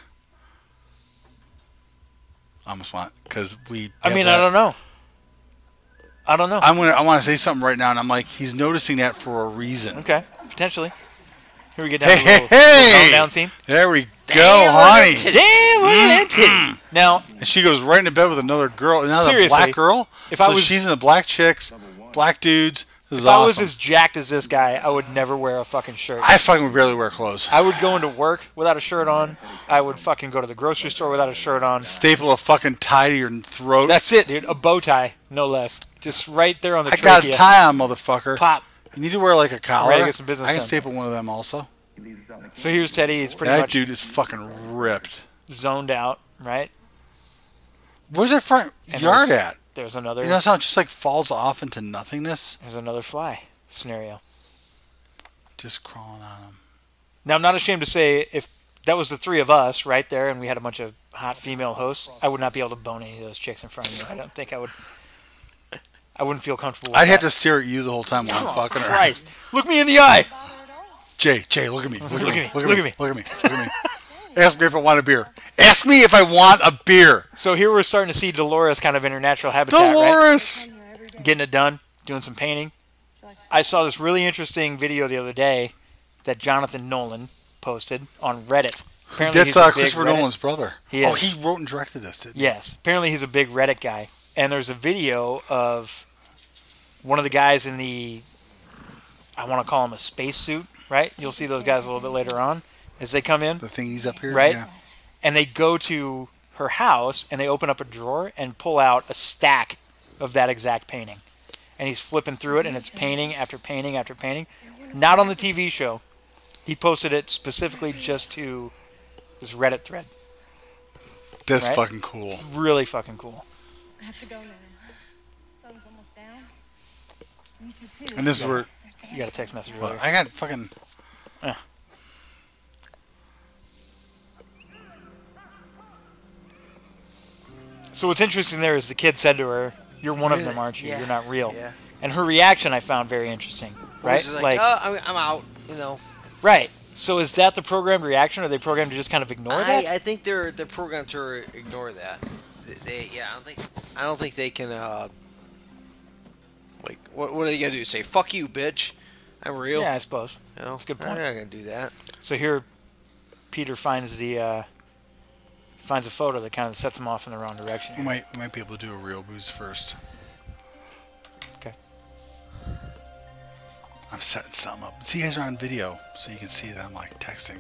I almost want because we. I mean, I don't know. I don't know. I want to say something right now, and I'm like, he's noticing that for a reason. Okay, potentially. Here we get down Hey, to the little, hey, little down scene. There we Damn, go, look at honey. titties. Damn, look at that titties. Now, And she goes right into bed with another girl, another Seriously, black girl. if so I was- she's in the black chicks, black dudes. This is if I was awesome. as jacked as this guy, I would never wear a fucking shirt. I fucking would barely wear clothes. I would go into work without a shirt on. I would fucking go to the grocery store without a shirt on. Staple a fucking tie to your throat. That's it, dude. A bow tie, no less. Just right there on the I got a trachea. tie on, motherfucker. Pop. You need to wear like a collar. Ready to get some business I can done. staple one of them also. So here's Teddy. He's pretty That much dude is fucking ripped. zoned out, right? Where's that front And yard there's- at? There's another. You know how it just like falls off into nothingness? There's another fly scenario. Just crawling on him. Now, I'm not ashamed to say if that was the three of us right there and we had a bunch of hot female hosts, I would not be able to bone any of those chicks in front of me. I don't think I would. I wouldn't feel comfortable with I'd have that. to stare at you the whole time while I'm fucking her. Christ. Look me in the eye. Jay, look at me. Look at me. at me. Look Look at at me. me. Look at me. Look at me. Ask me if I want a beer. Ask me if I want a beer. So here we're starting to see Dolores kind of in her natural habitat, right? Dolores! Getting it done, doing some painting. I saw this really interesting video the other day that Jonathan Nolan posted on Reddit. Apparently That's he's a big Christopher Reddit- Nolan's brother. He Oh, is. he wrote and directed this, didn't he? Yes. Apparently he's a big Reddit guy. And there's a video of one of the guys in the, I want to call him a spacesuit, right? You'll see those guys a little bit later on as they come in, The thingies up here? right? Yeah. And they go to her house and they open up a drawer and pull out a stack of that exact painting. And he's flipping through it and it's painting after painting after painting. Not on the TV show. He posted it specifically just to this Reddit thread. That's Right? fucking cool. Really fucking cool. I have to go now. Sun's almost down. You too. And this is where You got a text message well, earlier. I got fucking. So what's interesting there is the kid said to her, "You're one of them, aren't you? Yeah, You're not real." yeah. And her reaction I found very interesting. Right? She's like, oh, I'm out. You know. right. So is that the programmed reaction, or are they programmed to just kind of ignore that? I think they're programmed to ignore that. I don't think they can. Like, what are they gonna do? Say, "Fuck you, bitch. I'm real." Yeah, I suppose. You know, That's a good point. They're not gonna do that. So here, Peter finds a photo that kind of sets him off in the wrong direction. We might be able to do a real booze first. Okay. I'm setting something up. See, you guys are on video, so you can see that I'm like texting.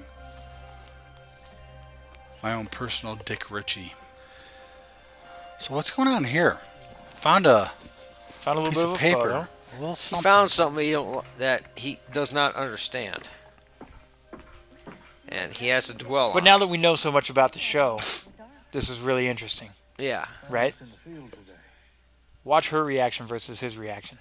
My own personal Dick Ritchie. So what's going on here? Found a Found a little piece bit of of a paper. photo. A little He something. found something that he does not understand, and he has to dwell on. But now that we know so much about the show, this is really interesting, yeah, right? Watch her reaction versus his reaction.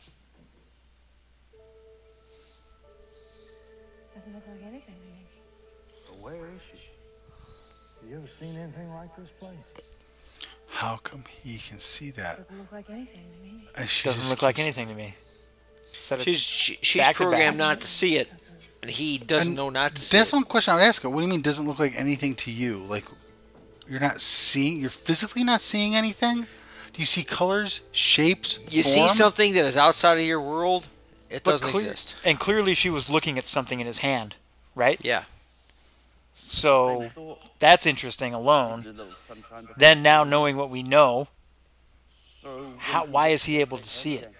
Doesn't look like anything to me. But where is she? You ever seen anything like this place? How come he can see that? Doesn't look like anything to me. And she Doesn't just look like keeps- anything to me. Said it- she's back to programmed back. not to see it, and he doesn't And know not to see That's it. one question I would ask her. What do you mean doesn't look like anything to you? Like you're not seeing, you're physically not seeing anything? Do you see colors, shapes, You see form? something that is outside of your world, it but doesn't clear- exist. And clearly she was looking at something in his hand, right? Yeah. So that's interesting alone. Then now knowing what we know, why is he able to see it?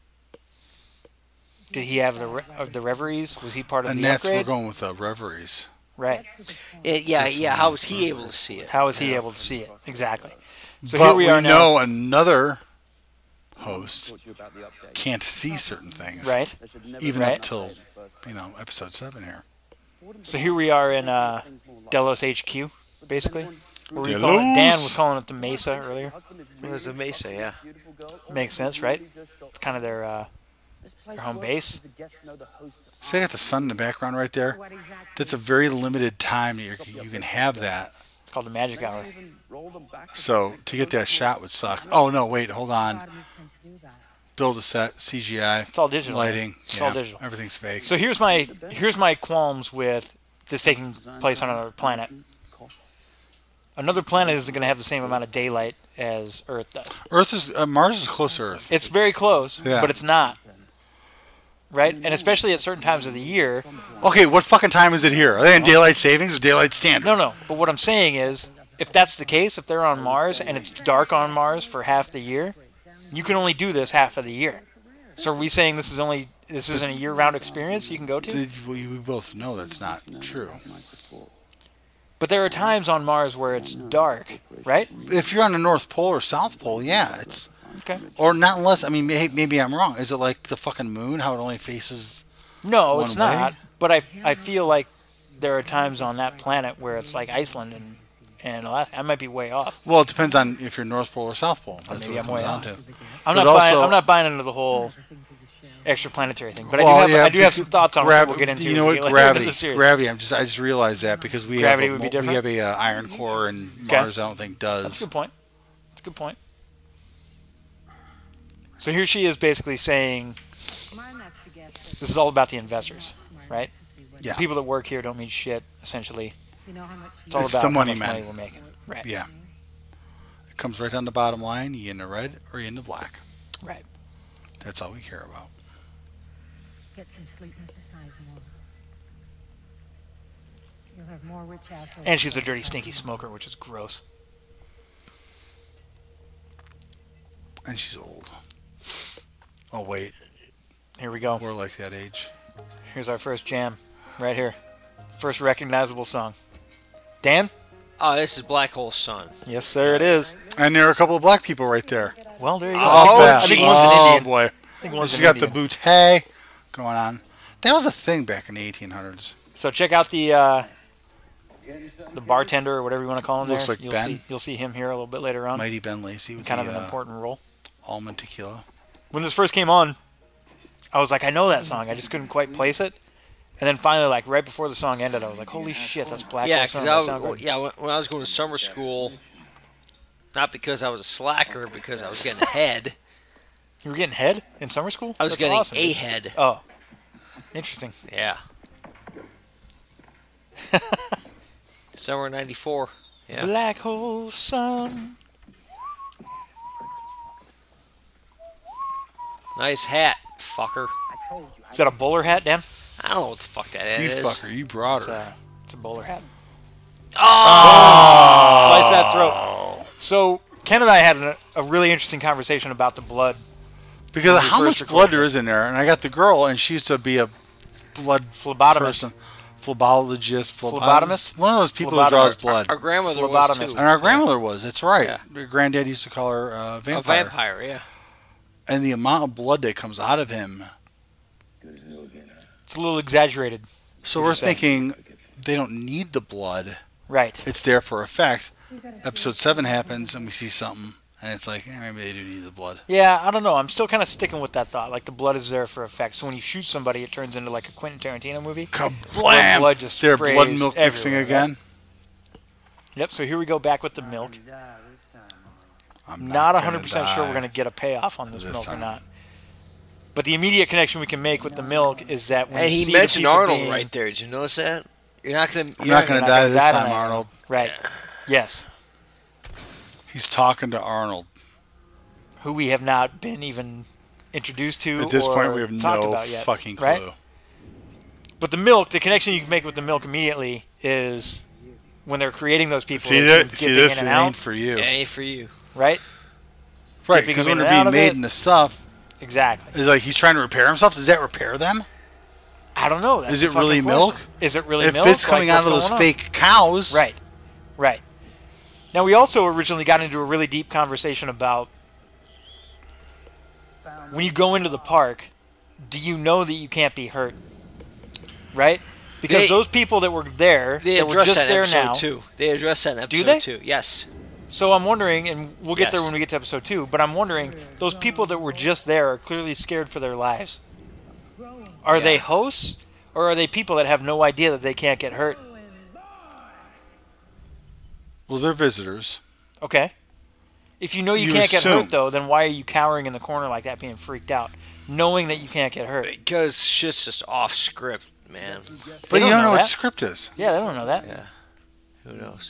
Did he have the reveries? Was he part of And the that's we're upgrade? going with the reveries. Right. Yeah. How is he able to see it? How is he able to see it? Exactly. So but here we are now. know another host can't see certain things. Right. Even Right. up till, episode 7 here. So here we are in Delos HQ, basically. What were you calling it? Delos. Dan was calling it the Mesa earlier. It was a Mesa, yeah. Makes sense, right? It's kind of their home base. See, I got the sun in the background right there. That's a very limited time that you can have that. It's called the Magic Hour. So to get that shot would suck. Oh no, wait, hold on. Build a set, CGI, It's all digital. lighting. It's all digital. Everything's fake. So here's my qualms with this taking place on another planet. Another planet isn't going to have the same amount of daylight as Earth does. Mars is close to Earth. It's very close, Yeah. but it's not. Right? And especially at certain times of the year. Okay, what fucking time is it here? Are they in daylight savings or daylight standard? No. But what I'm saying is, if that's the case, if they're on Mars and it's dark on Mars for half the year, you can only do this half of the year. So are we saying this isn't a year-round experience you can go to? We both know that's not true. But there are times on Mars where it's dark, right? If you're on the North Pole or South Pole, yeah, it's Okay. or not unless maybe I'm wrong. Is it like the fucking moon? How it only faces? No, One it's not. way? But I feel like there are times on that planet where it's like Iceland and Alaska. I might be way off. Well, it depends on if you're North Pole or South Pole. That's maybe what it I'm comes way down off. to. I'm But not also- buying into the whole extraplanetary thing. But Well, I do have some thoughts on what we'll get into. You know as we what? get later into Gravity. the series. Gravity. I just realized that because we Gravity have would be we different? have a iron core and Okay. Mars. I don't think That's a does. good point. That's a good point. So here she is basically saying this is all about the investors, right? Yeah. The people that work here don't mean shit, essentially. It's all It's about the money how much money men. we're making. Right. Yeah. It comes right down the bottom line. You in the red or you in the black. Right. That's all we care about. Get some sleep, Mr. Sizemore. You'll have more rich assholes. And she's a dirty, stinky smoker, which is gross. And she's old. Oh, wait. Here we go. We're like that age. Here's our first jam. Right here. First recognizable song. Dan? Oh, this is Black Hole Sun. Yes, sir, it is. And there are a couple of black people right there. Well, there you go. Oh, I think one's an Oh, Indian. boy. I think one's She's an got the Indian. bootay going on. That was a thing back in the 1800s. So check out the bartender or whatever you want to call him Looks there. like Ben. You'll see him here a little bit later on. Mighty Ben Lacey with Kind of the an important role. almond tequila. When this first came on, I was like, I know that song. I just couldn't quite place it. And then finally, like right before the song ended, I was like, holy shit, that's Black Yeah, Hole because Sun. That sounds like- when I was going to summer school, not because I was a slacker, because I was getting ahead. You were getting head in summer school? I was That's getting awesome, a dude. head. Oh, interesting. Yeah. Summer '94. Yeah. Black Hole Sun. Nice hat, fucker. Is that a bowler hat, Dan? I don't know what the fuck that You is. fucker, you brought It's her. a bowler hat. Oh! Slice that throat. So Ken and I had a really interesting conversation about the blood. Because When of we how first much blood recorded there is in there. And I got the girl, and she used to be a blood Phlebotomist. person. Phlebotomist. Phlebotomist? One of those people who draws Phlebotomist. blood. Our grandmother was Phlebotomist. too. And our grandmother was. That's right. Yeah. Her granddad used to call her A vampire. vampire, yeah. And the amount of blood that comes out of him. It's a little exaggerated. So What we're you say? thinking they don't need the blood. Right. It's there for effect. Episode 7 happens, and we see something. And it's like, maybe they do need the blood. Yeah, I don't know. I'm still kind of sticking with that thought. Like, the blood is there for effect. So when you shoot somebody, it turns into like a Quentin Tarantino movie. Kablam! Blood just Their sprays blood milk mixing everywhere, again. Yep, so here we go back with the milk. I'm Not gonna 100% die sure we're going to get a payoff on this this milk or time. not. But the immediate connection we can make with the milk is that when And you he see the mentioned people Arnold being- right there. Did you notice that? You're not gonna. I'm not going to die this time, tonight. Arnold. Right. Yes. He's talking to Arnold. Who we have not been even introduced to At this or point, we have talked no about yet, fucking clue. right? But the milk, the connection you can make with the milk immediately is when they're creating those people. See it's that? them See dipping this? in It and out, ain't for you. It ain't for you. right? Right, dipping because them when in they're and out being of made it. in the stuff, Exactly. is like he's trying to repair himself. Does that repair them? I don't know. That's Is the it really fucking milk? question. Is it really If milk? it's coming Like, out of what's those going on? fake cows, Right. Right. Now, we also originally got into a really deep conversation about when you go into the park, do you know that you can't be hurt? Right? Because They- those people that were there, They that were addressed just that in there episode now. 2. They addressed that in episode Do they? 2. Yes. So I'm wondering, and we'll get Yes. there when we get to episode 2, but I'm wondering, those people that were just there are clearly scared for their lives. Are they hosts, or are they people that have no idea that they can't get hurt? Well, they're visitors. Okay. If you know you You can't get assume. hurt, though, then why are you cowering in the corner like that, being freaked out, knowing that you can't get hurt? Because shit's just off script, man. But you don't don't know know what that. script is. Yeah, they don't know that. Yeah. Who knows?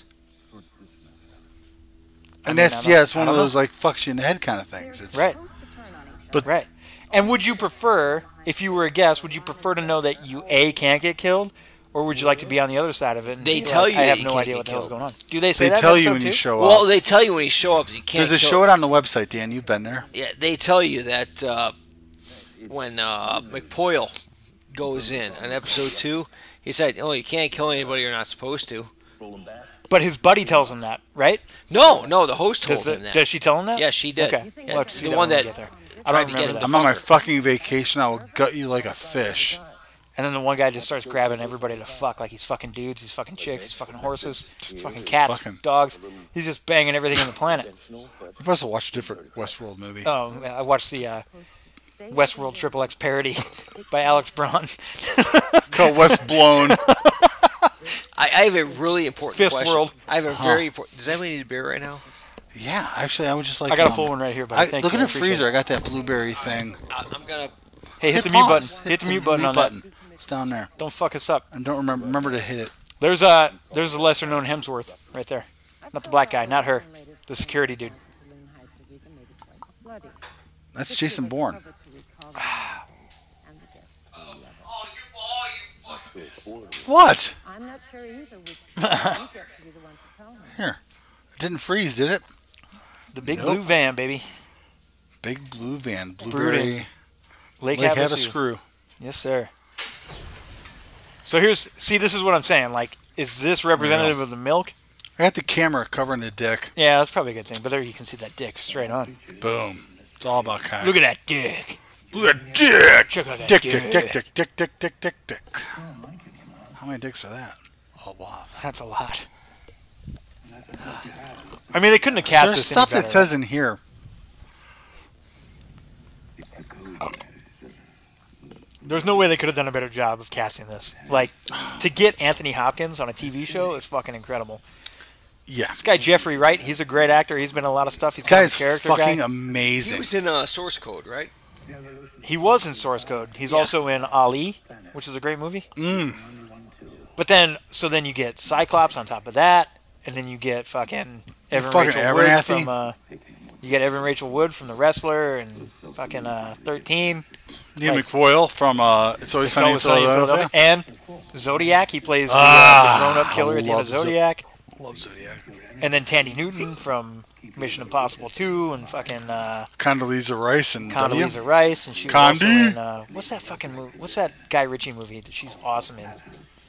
And mean, that's, I yeah, don't- it's one I of don't those, like, fucks you in the head kind of things. It's, Right. But- Right. And would you prefer, if you were a guest, would you prefer to know that you, A, can't get killed, or would you like to be on the other side of it? And They be tell like, you I that have you no can't idea get what the hell's killed. going on. Do they say They that in tell you episode when you 2? show Well, up. they tell you when you show up, you can't There's a kill. show it on the website, Dan. You've been there. Yeah, they tell you that when McPoyle goes in on episode 2, he said, "Oh, you can't kill anybody you're not supposed to." But his buddy tells him that, right? No, the host told Does, him that. does she tell him that? Yes, she did. Okay. Yeah, We'll have to see the that one when we that get there. I tried don't to get remember him that. to I'm on my fuck her. fucking vacation. I will gut you like a fish. And then the one guy just starts grabbing everybody to fuck. Like he's fucking dudes, he's fucking chicks, he's fucking horses, he's fucking cats, Fucking- dogs. He's just banging everything on the planet. You must have watched a different Westworld movie. Oh, I watched the Westworld Triple X parody by Alex Braun. Called West Blown. I have a really important Fist question. World. I have a very important. Does anybody need a beer right now? Yeah, actually, I would just like. I got a full one right here, but Look at the freezer. I got that blueberry thing. I'm gonna. Hey, hit the mute button. pause. Hit the mute button on that. It's down there. Don't fuck us up. And don't remember to hit it. There's a lesser known Hemsworth right there. Not the black guy, not her. The security dude. That's Jason Bourne. What? I'm not sure either. You get to be the one to tell me. Here. It didn't freeze, did it? The big blue van, baby. Big blue van. Brooding. Blueberry. Lake Have a Havasu. screw. Yes, sir. So this is what I'm saying. Like, is this representative of the milk? I got the camera covering the dick. Yeah, that's probably a good thing. But there you can see that dick straight on. Boom. It's all about cock. Look at that dick. Look at that dick. Check out that Dick, dick. dick, dick, dick, dick, dick, dick, dick, dick. How many dicks are that? A lot. That's a lot. I mean, they couldn't have cast There's this stuff any that better. says in here. There's no way they could have done a better job of casting this. Like, to get Anthony Hopkins on a TV show is fucking incredible. Yeah. This guy Jeffrey Wright, he's a great actor. He's been in a lot of stuff. He's kind of Guy's a character fucking guy. amazing. He was in Source Code, right? He was in Source Code. He's also in Ali, which is a great movie. But then you get Cyclops on top of that, and then you get fucking Evan fucking Rachel Wood Abernathy? from you get Evan Rachel Wood from The Wrestler and fucking 13. Neil like- McPoyle from It's Always Sunny in Philadelphia. And Zodiac, he plays the grown-up killer at the end of love Zodiac. Love Zodiac. And then Tandy Newton from Mission Impossible 2 and fucking Condoleezza Rice and Condoleezza Rice. And she was Condi? also in, what's that fucking movie? What's that Guy Ritchie movie that she's awesome in?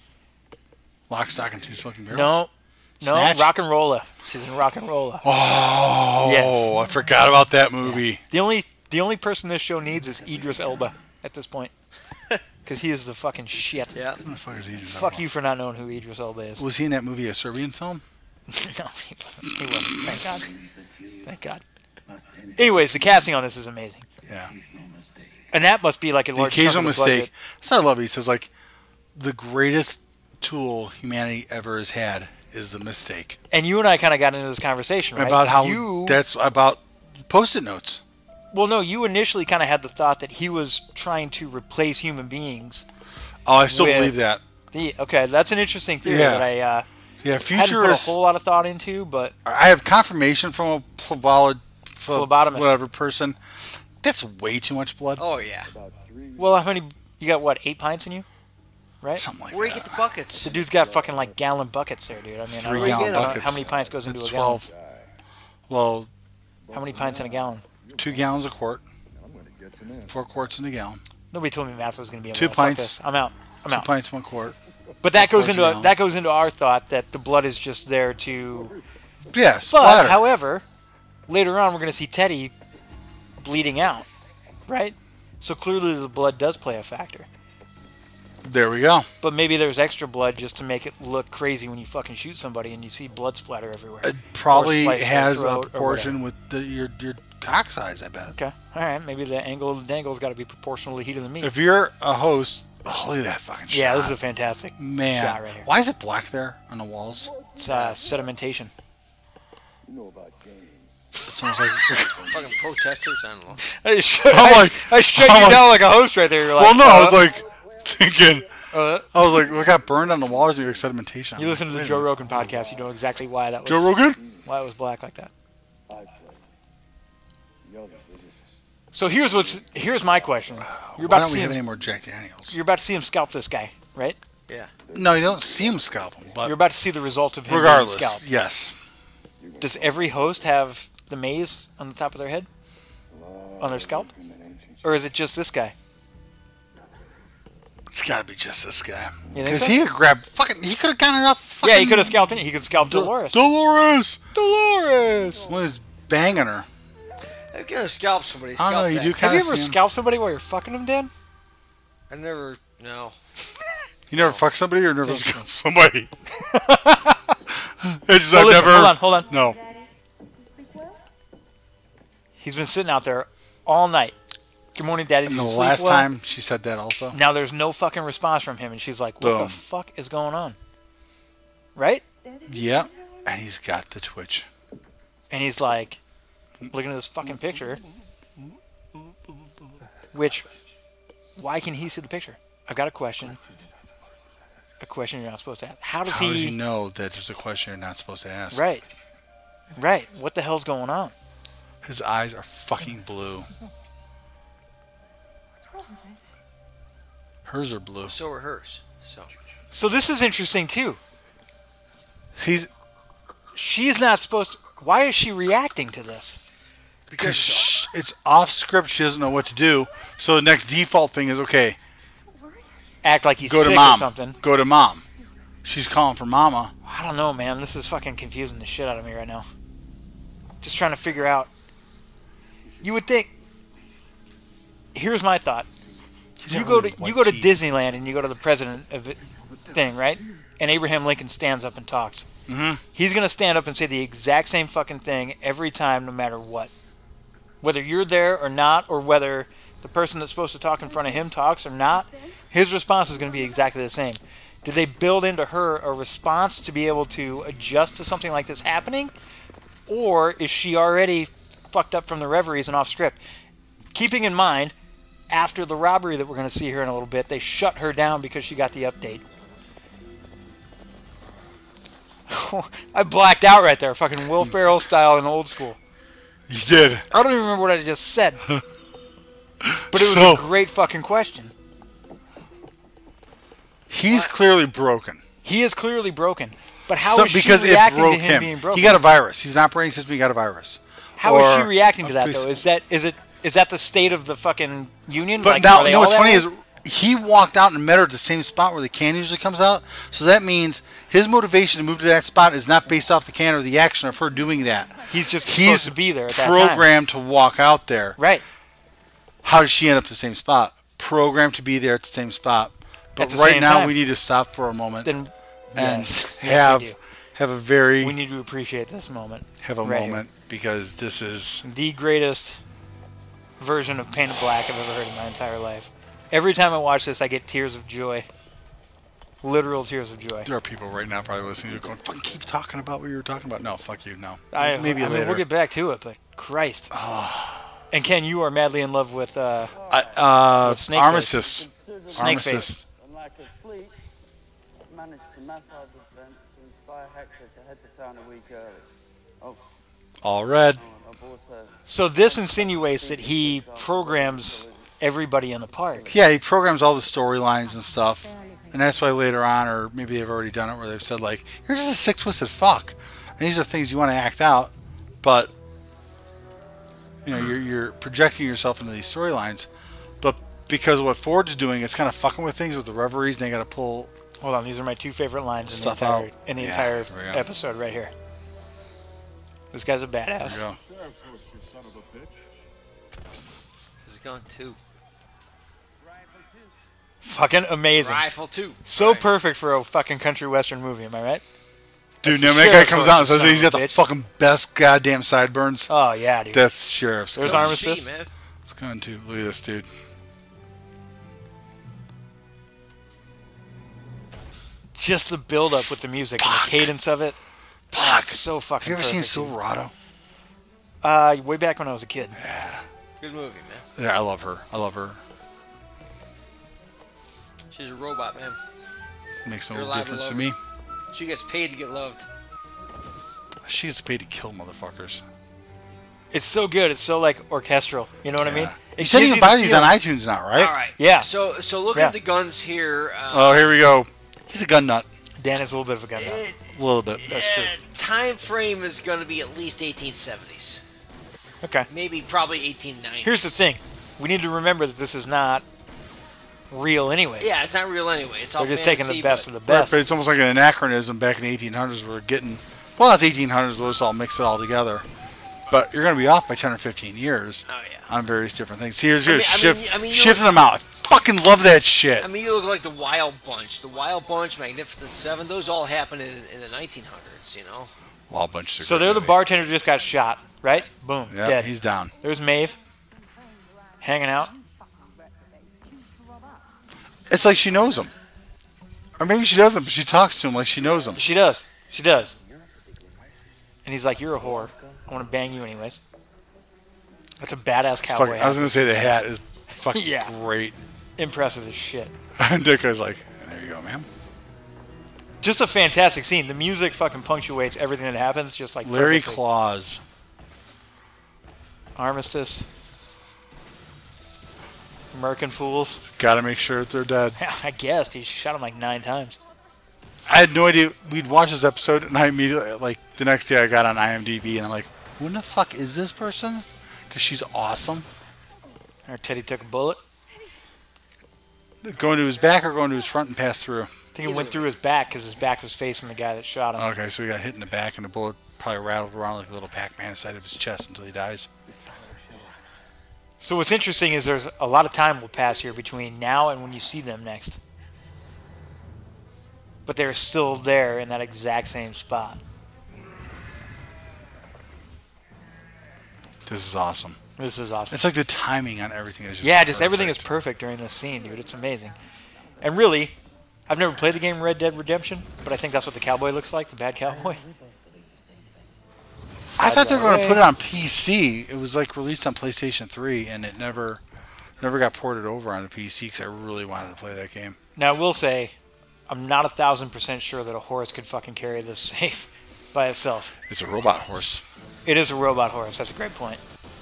Lock, Stock, and Two Smoking Barrels. No, Snatch? Rock and Rolla. She's in Rock and Rolla. Oh, Yes. I forgot about that movie. The only person this show needs is Idris Elba at this point, because he is the fucking shit. Yeah. What the fuck is he? Fuck you for not knowing who Idris Elba is. Was he in that movie, a Serbian film? No, he wasn't. Thank God. Thank God. Anyways, the casting on this is amazing, Yeah. and that must be like a The large chunk occasional of the mistake. budget. That's what I love. He says, like, the greatest tool humanity ever has had is the mistake. And you and I kind of got into this conversation, right? About how that's about Post-it notes. Well, no, you initially kind of had the thought that he was trying to replace human beings. Oh, I still With- believe that. Okay, that's an interesting theory Yeah. that I Yeah, hadn't future put a is. whole lot of thought into, but I have confirmation from a Phlebotomist. whatever person. That's way too much blood. Oh yeah. well, how many? You got what? 8 pints in you, right? Something like Where do you that. get the buckets? The dude's got fucking like gallon buckets there, dude. I mean, I 3 don't know gallon how- buckets. how many pints goes into That's a gallon? 12. Well, How many pints in a gallon? 2 gallons a quart. 4 quarts in a gallon. Nobody told me math was going to be. 2 Fuck pints. this. I'm out. 2 pints, 1 quart. But that goes quarts into a gallon. that goes into our thought that the blood is just there to. Yeah, But splatter. however, later on we're going to see Teddy bleeding out, right? So clearly the blood does play a factor. There we go. But maybe there's extra blood just to make it look crazy when you fucking shoot somebody and you see blood splatter everywhere. It probably Or slice their has a throat or proportion with your cock size, I bet. Okay, all right. Maybe the angle of the dangle's got to be proportional to the heat of the meat. If you're a host, oh, look at that fucking shot. Yeah, this is a fantastic Man, shot right here. why is it black there on the walls? It's sedimentation. It sounds like. Fucking protesters. I don't know. I shut, I'm I shut I'm you like- down like a host right there. You're like, Well, no, I was like thinking. uh, I was like, what got burned on the walls? You're sedimentation. you listen to the Joe Rogan podcast, you know exactly why that was. Joe Rogan? Why it was black like that. So here's my question. You're Why about to don't we see have him. any more Jack Daniels? You're about to see him scalp this guy, right? Yeah. No, you don't see him scalp him, but You're about to see the result of him being regardless, scalped. yes. Does every host have the maze on the top of their head? On their scalp? Or is it just this guy? It's got to be just this guy. You think Because so? he could grab fucking. He could have gotten it off. Fucking Yeah, he could have scalped it. He could scalp Dolores. Dolores. Dolores! When he's banging her. I'm gonna scalp somebody. I don't Scalp know, you that. do Have kind you of ever see him. scalped somebody while you're fucking them, Dan? I never. No. You never fuck somebody or never scalp somebody? It's just So I've listen, never. hold on. No. He's been sitting out there all night. Good morning, Daddy. Did And the you sleep last well? time she said that also. Now there's no fucking response from him, and she's like, "What the Boom. fuck is going on?" Right? Yeah. And he's got the twitch. And he's like, looking at this fucking picture. Which, why can he see the picture? I've got a question. A question you're not supposed to ask. How does How does he he know that there's a question you're not supposed to ask? Right. Right. What the hell's going on? His eyes are fucking blue. Hers are blue. So are hers. So this is interesting too. He's She's not supposed to. Why is she reacting to this? because it's off script. She doesn't know what to do. So the next default thing is okay. Act like he's Go sick to mom. or something. Go to mom. She's calling for mama. I don't know, man. This is fucking confusing the shit out of me right now. Just trying to figure out. You would think. Here's my thought. You go to Disneyland and you go to the president of it thing, right? And Abraham Lincoln stands up and talks. Mm-hmm. He's gonna stand up and say the exact same fucking thing every time, no matter what. Whether you're there or not, or whether the person that's supposed to talk in front of him talks or not, his response is going to be exactly the same. Did they build into her a response to be able to adjust to something like this happening? Or is she already fucked up from the reveries and off script? Keeping in mind, after the robbery that we're going to see here in a little bit, they shut her down because she got the update. I blacked out right there, fucking Will Ferrell style in old school. You did. I don't even remember what I just said. But it was a great fucking question. He's clearly broken. He is clearly broken. But how is because she it reacting broke to him him. being broken? He got a virus. He's an operating system. He got a virus. How is Or- she reacting to that, please. though? Is that the state of the fucking union? But Like, now, are they you know all what's that funny way? is he walked out and met her at the same spot where the can usually comes out. So that means his motivation to move to that spot is not based off the can or the action of her doing that. He's just supposed to be there at that time. programmed to walk out there. Right. How did she end up at the same spot? Programmed to be there at the same spot. But At the right same now time. we need to stop for a moment Then, and yes, have yes, we do. have a very We need to appreciate this moment. have a right moment because this is here. The greatest version of Painted Black I've ever heard in my entire life. Every time I watch this, I get tears of joy. Literal tears of joy. there are people right now probably listening to it going, fucking keep talking about what you were talking about. No, fuck you, no. I Maybe mean, later. we'll get back to it, but Christ. And Ken, you are madly in love with With Snake Armistice. Snake Face. Armistice. Unlike her sleep, managed to massage the vents to inspire Hector to head to town a week early. Oh, All red. I've also So this insinuates that he programs everybody in the park. Yeah, he programs all the storylines and stuff. And that's why later on, or maybe they've already done it, where they've said, like, you're just a sick, twisted fuck. And these are things you want to act out, but, you know, you're projecting yourself into these storylines. But because of what Ford's doing, it's kind of fucking with things with the reveries, and they got to pull Hold on, these are my two favorite lines in the Stuff entire out. in the Yeah, entire there we go. episode right here. This guy's a badass. you know, This is gun 2. Fucking amazing. Rifle 2. So Right. perfect for a fucking country western movie, am I right? dude, That's now the that guy sheriff's comes out and office, says he's got son the of a bitch. fucking best goddamn sideburns. Oh yeah, dude. That's Sheriff's There's gun. Armistice. Gee, man. It's going to. Look at this, dude. Just the build up with the music and the cadence of it. Fuck. It's so fucking Have you ever seen perfect, Silverado? dude. Way back when I was a kid. Good movie, man. Yeah, I love her. I love her. She's a robot, man. Makes no You're allowed to difference to love me. She gets paid to get loved. She gets paid to kill motherfuckers. It's so good. It's so like orchestral. You know what I mean? You said you gives can buy the these on feeling. iTunes now, right? All right. Yeah. So looking Yeah. at the guns here. Oh, here we go. He's a gun nut. Dan is a little bit of a gun nut. It, A little bit. That's true. time frame is going to be at least 1870s. Okay. Maybe probably 1890s. Here's the thing. We need to remember that this is not real anyway. Yeah, it's not real anyway. It's all They're just taking fantasy, the best but- of the Right, best. but it's almost like an anachronism back in the 1800s. We're getting, well, it's 1800s. We'll just all mix it all together. But you're going to be off by 10 or 15 years Oh, yeah. on various different things. See, here's I mean- shift, I mean, you shifting look- them out. I fucking love that shit. I mean, you look like the Wild Bunch. The Wild Bunch, Magnificent Seven, those all happened in the 1900s, you know? Wild Bunch. So they're the bartender who just got shot, right? Boom. Yeah, Dead. he's down. There's Maeve. Hanging out. It's like she knows him. Or maybe she doesn't, but she talks to him like she knows him. She does. She does. and he's like, "You're a whore. I want to bang you anyways." That's a badass It's cowboy fucking, I was hat. gonna say the hat is fucking Yeah. great. Impressive as shit. And Dick guy's like, there you go, ma'am. Just a fantastic scene. The music fucking punctuates everything that happens, just like Larry perfectly. Claus. Armistice. American Fools. Gotta make sure that they're dead. I guessed he shot him like 9 times. I had no idea. We'd watch this episode, and I immediately, like, the next day I got on IMDb, and I'm like, who in the fuck is this person? Because she's awesome. Or Teddy took a bullet. Going to his back or going to his front and pass through? I think it went through his back because his back was facing the guy that shot him. Okay, so he got hit in the back, and the bullet probably rattled around like a little Pac-Man inside of his chest until he dies. So what's interesting is there's a lot of time will pass here between now and when you see them next. But they're still there in that exact same spot. This is awesome. This is awesome. It's like the timing on everything is just Yeah, just everything is perfect. perfect during this scene, dude. It's amazing. And really, I've never played the game Red Dead Redemption, but I think that's what the cowboy looks like, the bad cowboy. I thought they were going to Sideways. put it on PC. It was like released on PlayStation 3, and it never got ported over onto PC because I really wanted to play that game. Now, I will say, I'm not 1,000% sure that a horse could fucking carry this safe by itself. It's a robot horse. It is a robot horse. That's a great point.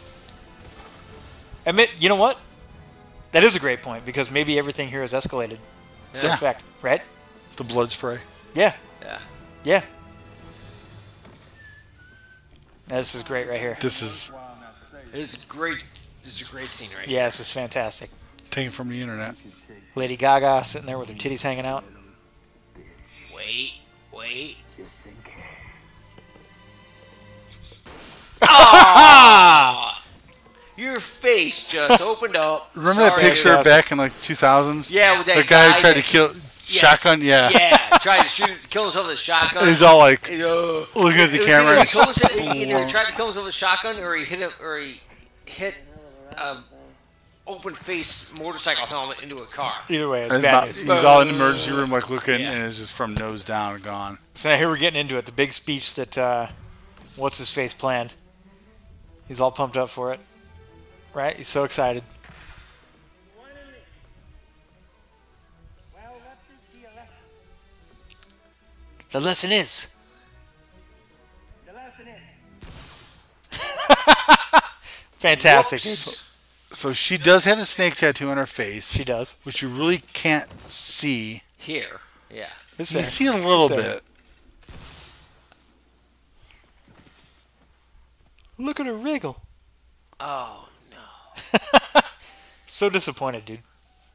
Admit, you know what? That is a great point because maybe everything here is escalated. To Yeah. effect, right? The blood spray. Yeah. Yeah. Yeah. Now, this is great right here. This is This is great. This is a great scene right Yeah, this is fantastic. taken from the internet. Lady Gaga sitting there with her titties hanging out. here. Wait. Your face just opened up. Remember that Sorry, picture dude. back in like 2000s? Yeah, with that The guy who guy tried to that- kill shotgun. Yeah. Yeah, tried to kill himself with a shotgun. And he's all like You know, looking at the it was camera. Either and he, killed himself, just- he either tried to kill himself with a shotgun, or he hit a open-face motorcycle helmet into a car. Either way, it's And bad he's, news. he's all in the emergency room, like looking, Yeah. and it's just from nose down, gone. So now here we're getting into it. The big speech that what's his face planned. He's all pumped up for it, right? He's so excited. The lesson is. Fantastic. Whoops. So she does have a snake tattoo on her face, She does. which you really can't see. Here, yeah. It's You there. see a little It's there. bit. Look at her wriggle. Oh no. So disappointed, dude.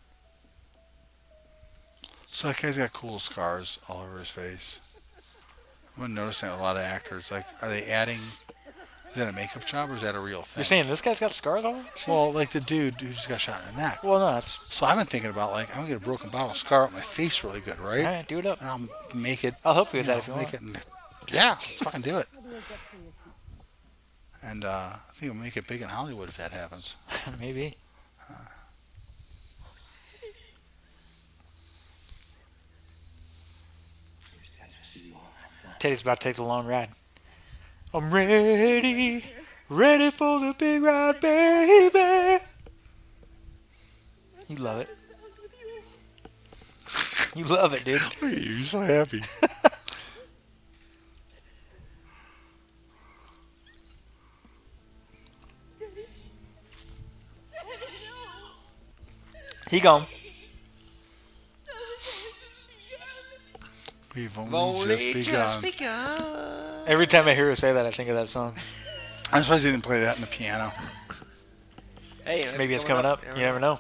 So that guy's got cool scars all over his face. I've been noticing a lot of actors. Like, are they adding? Is that a makeup job or is that a real thing? You're saying this guy's got scars all over his face? Well, like the dude who just got shot in the neck. Well, no, it's... So I've been thinking about like I'm gonna get a broken bottle, scar up my face really good, right? All right, do it up. And I'll make it. I'll help you with that if you make want. it. Yeah, let's fucking do it. And I think we'll make it big in Hollywood if that happens. Maybe. Teddy's about to take the long ride. I'm ready, ready for the big ride, baby. You love it. You love it, dude. Look at you, you're so happy. He gone. We've only, Only just begun. begun. Every time I hear her say that, I think of that song. I'm surprised they didn't play that in the piano. Hey, Maybe it's coming up. You never know.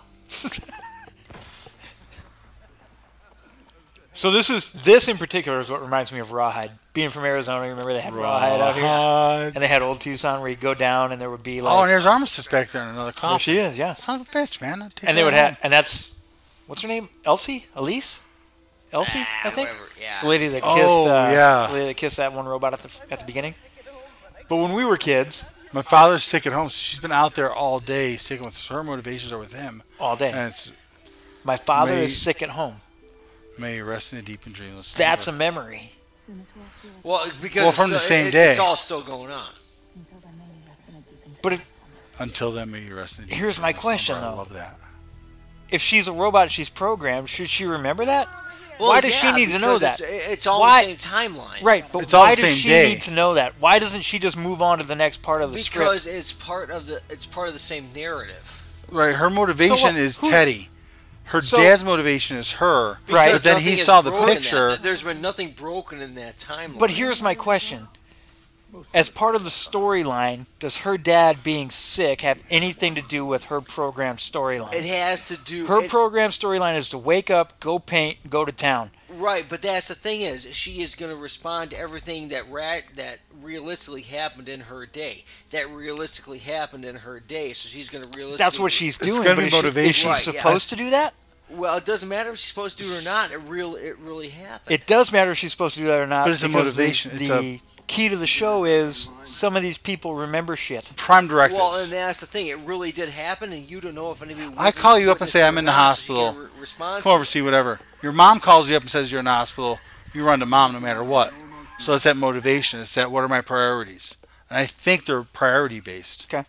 So this in particular is what reminds me of Rawhide. Being from Arizona, remember they had Rawhide out here? Rawhide. And they had Old Tucson where you go down and there would be Oh, like... and there's Armistice back there in another there coffin. she is, yeah. Son of a bitch, man. I'll take And they that would home. have... And that's... What's her name? Elsie? Elise? Elsie, I think? Whatever, yeah. The lady that kissed... Oh, yeah. The lady that kissed that one robot at the beginning. But when we were kids, My father's sick at home, so she's been out there all day, sticking with her motivations are with him. all day, And it's my father May- is sick at home. may you rest in a deep and dreamless sleep. That's a memory. soon as we'll feel like Well, because Well, from the same day. it's all still going on. until then may you rest in a deep and But Until then, may you rest in peace. Here's my question, I though. love that. if she's a robot, she's programmed. Should she remember that? Well, Why does she yeah, need to know because that? It's all Why- the same timeline. Right, but It's all why the does same she day. need to know that? Why doesn't she just move on to the next part of the Because script? it's part of the same narrative. Right, her motivation So what- is who- Teddy. Her So- dad's motivation is her. Right. But then Nothing he is saw the broken picture. There's been nothing broken in that timeline. But here's my question. As part of the storyline, does her dad being sick have anything to do with her programmed storyline? it has to do. Her it- programmed storyline is to wake up, go paint, go to town. Right, but that's the thing is she is going to respond to everything that realistically happened in her day. That realistically happened in her day, so she's going to realistically. That's what she's doing. gonna but be is she- motivation. Is she Right, yeah. supposed to do that? Well, it doesn't matter if she's supposed to do it or not. It really happened. It does matter if she's supposed to do that or not. But it's a because motivation. It's The key to the show is some of these people remember shit. Prime directives. Well, and that's the thing. It really did happen, and you don't know if anybody. I call you up and say, witnessed it I'm or in the not, so she's hospital. gonna respond Come to over, see whatever. Your mom calls you up and says you're in the hospital. You run to mom no matter what. So it's that motivation. It's that what are my priorities? And I think they're priority based. Okay.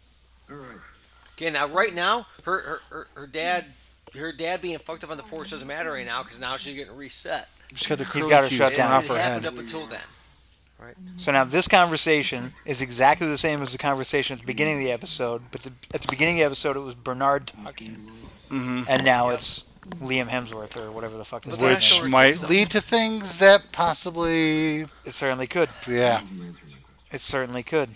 Okay, now right now, her dad being fucked up on the porch doesn't matter right now because now she's getting reset. She's got the He's curly got her cues shut coming down. off It her happened head. up until then. So now this conversation is exactly the same as the conversation at the beginning of the episode, but at the beginning of the episode it was Bernard talking, and now it's Liam Hemsworth or whatever the fuck this But guy that's Which where it might takes them. lead to things that possibly, It certainly could. yeah. It certainly could.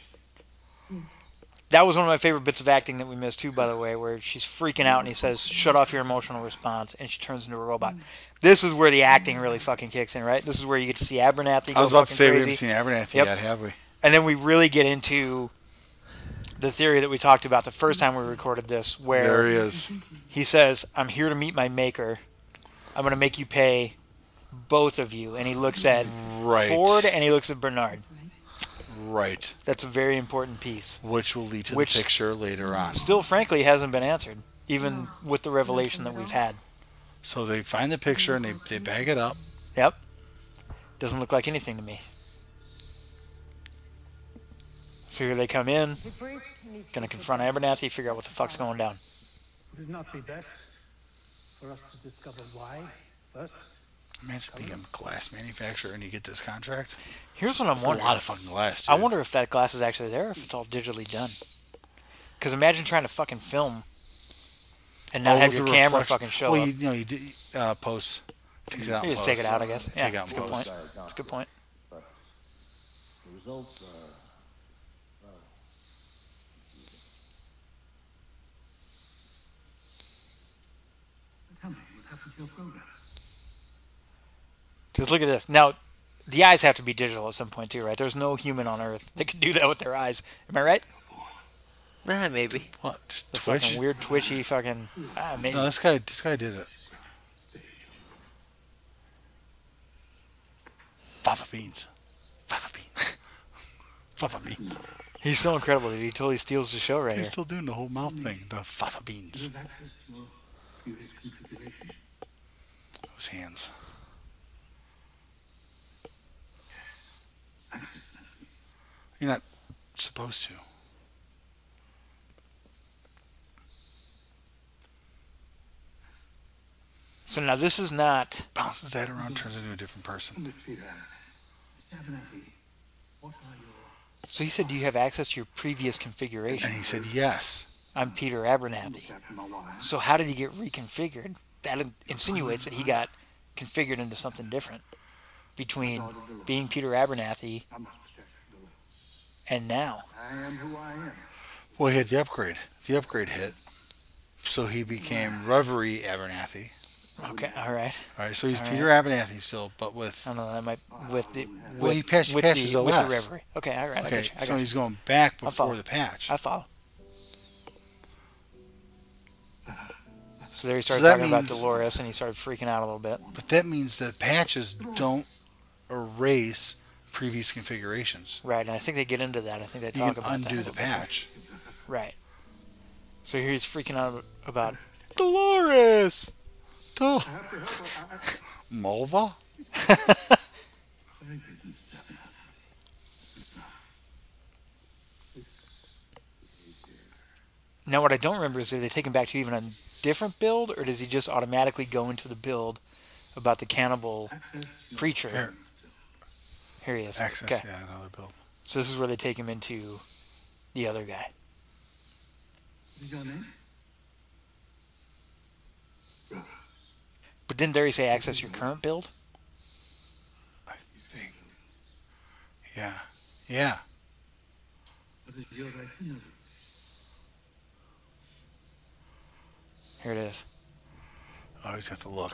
That was one of my favorite bits of acting that we missed too, by the way, where she's freaking out and he says, "Shut off your emotional response," and she turns into a robot. This is where the acting really fucking kicks in, right? This is where you get to see Abernathy go I was about to fucking say we crazy. haven't seen Abernathy Yep. yet, have we? And then we really get into the theory that we talked about the first time we recorded this, There where he is. he says, "I'm here to meet my maker. I'm going to make you pay, both of you." And he looks at Right. Ford and he looks at Bernard. Right. That's a very important piece. Which will lead to Which- the picture later on. Still, frankly, hasn't been answered, even with the revelation that we've had. So they find the picture and they bag it up. Yep. Doesn't look like anything to me. So here they come in, going to confront Abernathy, figure out what the fuck's going down. Would it not be best for us to discover why first? Imagine being a glass manufacturer and you get this contract. Here's what I'm It's a wondering. lot of fucking glass, dude. I wonder if that glass is actually there, or if it's all digitally done. Because imagine trying to fucking film and not Oh, have with your the camera reflection. fucking show well, up. you did post. Take it out. You in just take it post. out, I guess. Yeah, Take it out that's a in good post. point. That's a good point. The results are, well, Tell me, what happened to your program? Just look at this. Now, the eyes have to be digital at some point too, right? There's no human on Earth that can do that with their eyes. Am I right? Maybe. What? Just The Twitch? fucking weird, twitchy, fucking. Maybe. No, this guy did it. Fafa beans. Fafa beans. Fafa beans. He's so incredible that he totally steals the show right here. He's still doing the whole mouth thing. The Fafa beans. Have access to your previous configuration. Those hands. Access to that. You're not supposed to. So now this is not. Bounces that around, turns into a different person. Let's see that. Mr. Abernathy, what are your... So he said, "Do you have access to your previous And configuration?" he said yes. I'm Peter Abernathy. Captain Mawai? So how did he get reconfigured? That insinuates that he got configured into something different between being Peter Abernathy I must protect the Lords. and now. I am who I am. Well, he had the upgrade. The upgrade hit. So he became Reverie Abernathy. Okay, all right. All right, so he's All Peter Abernathy still, but with... I don't know. That might with the Well, he patched with his the OS. Reverie. Okay, all right. I Okay, got you. I so got he's going back follow. before the patch. I follow. So there he started So that talking about means- Dolores, and he started freaking out a little bit. But that means that patches don't erase previous configurations. Right, and I think they get into that. I think they You talk can about undo that. the patch. Right. So here he's freaking out about Dolores. Oh. Mulva? Now, what I don't remember is, do they take him back to even a different build, or does he just automatically go into the build about the cannibal preacher? Here he is. Access, Okay. yeah, another build. So this is where they take him into the other guy. But didn't there say access your current build? I think. Yeah. Yeah. Here it is. Oh, he's got the look.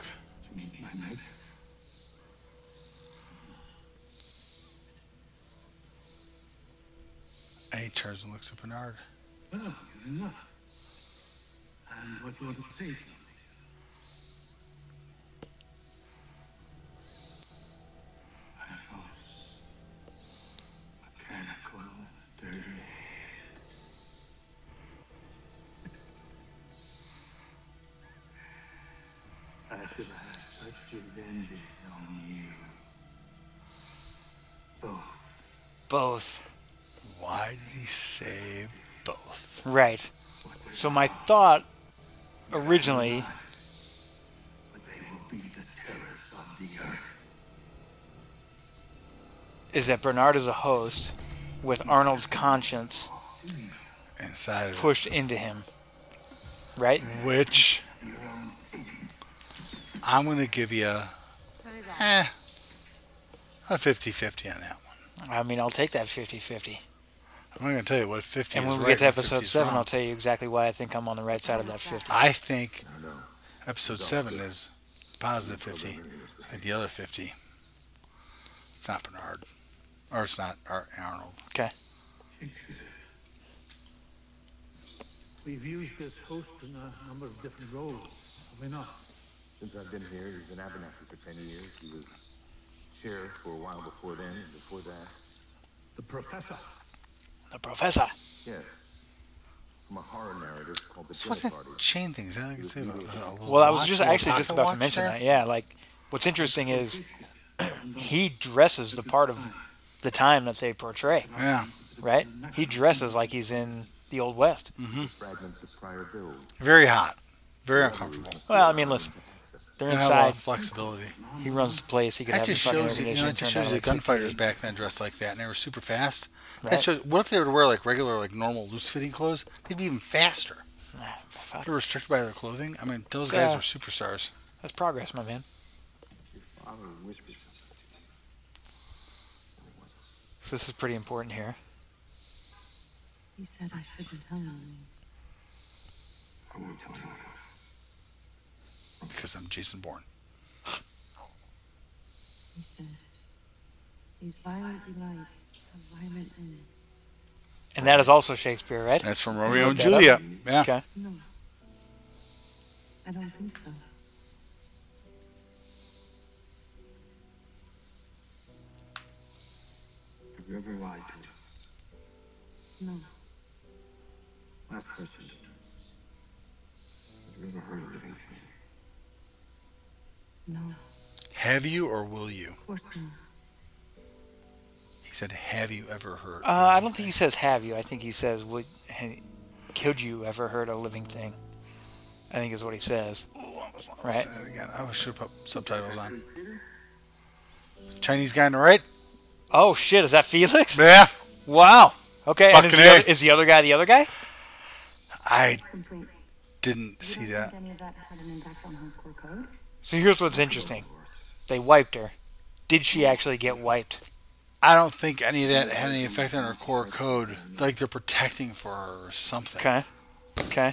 And he turns and looks at Bernard. Well, you're enough. And what you want to say to me? Mechanical, dirty. I should have such revenge on you. Both. Both. Why did he say both? Right. So my thought originally But they will be the terrors of the earth. is that Bernard is a host with Arnold's conscience Inside of it. pushed into him. Right? Which I'm going to give you a 50-50 on that one. I mean, I'll take that 50-50. I'm not going to tell you what 50 And is when we right get to and episode 50 is 7, wrong. I'll tell you exactly why I think I'm on the right side of that 50. I think episode 7 is positive 50. Like the other 50. It's not Bernard. Or it's not Arnold. Okay. We've used this host in a number of different roles, have we not? Since I've been here, he's been Abernathy for 10 years. He was sheriff for a while before then, and before that, The Professor. The Professor. yes, from a horror narrative called The So Dinner what's that Party. chain thing? Is that like a little Well, I was watch, just little actually just pocket about to watch mention there? that. Yeah, like, what's interesting is he dresses the part of the time that they portray, Yeah. right? He dresses like he's in the Old West. Fragments of prior builds. Very hot. Very uncomfortable. Well, I mean, listen, they're Doesn't have a lot inside. of flexibility. He runs the place. He could have Actually the fucking shows you, air conditioning it turned shows on you like the gunfighters 6:30. back then dressed like that, and they were super fast. Right. That shows, what if they were to wear like regular, like normal, loose-fitting clothes? They'd be even faster. Ah, fuck. They're restricted by their clothing. I mean, those guys Yeah. were superstars. That's progress, my man. Your father whispers something. So this is pretty important here. You said I shouldn't tell anyone. I won't tell anyone else. Because I'm Jason Bourne. He said, these violent delights of violent ends. And that is also Shakespeare, right? That's from Romeo and Look that up. Juliet. Yeah. Okay. No. I don't think so. Have you ever lied to us? No. Last question. Have you ever heard a living thing? No. Have you or will you? Of course not. He said, have you ever heard? I don't think he says "have you." I think he says "Could you ever heard a living thing?" I think is what he says. Ooh, I almost want to Right. say it again. I should have put subtitles on. Chinese guy on the right? Oh shit! Is that Felix? Yeah. Wow. Okay. And is Fucking the, A. other, is the other guy the other guy? I Complete. didn't see You don't that. think any of that had an impact on her core code? So here's what's interesting. They wiped her. Did she actually get wiped? I don't think any of that had any effect on her core code. Like they're protecting for her or something. Okay. Okay.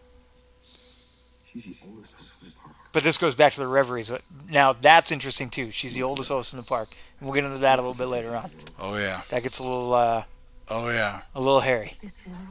She's the oldest host in the park. But this goes back to the reveries. Now that's interesting too. She's the oldest host in the park, and we'll get into that a little bit later on. Oh yeah. That gets a little Oh yeah. hairy. This world.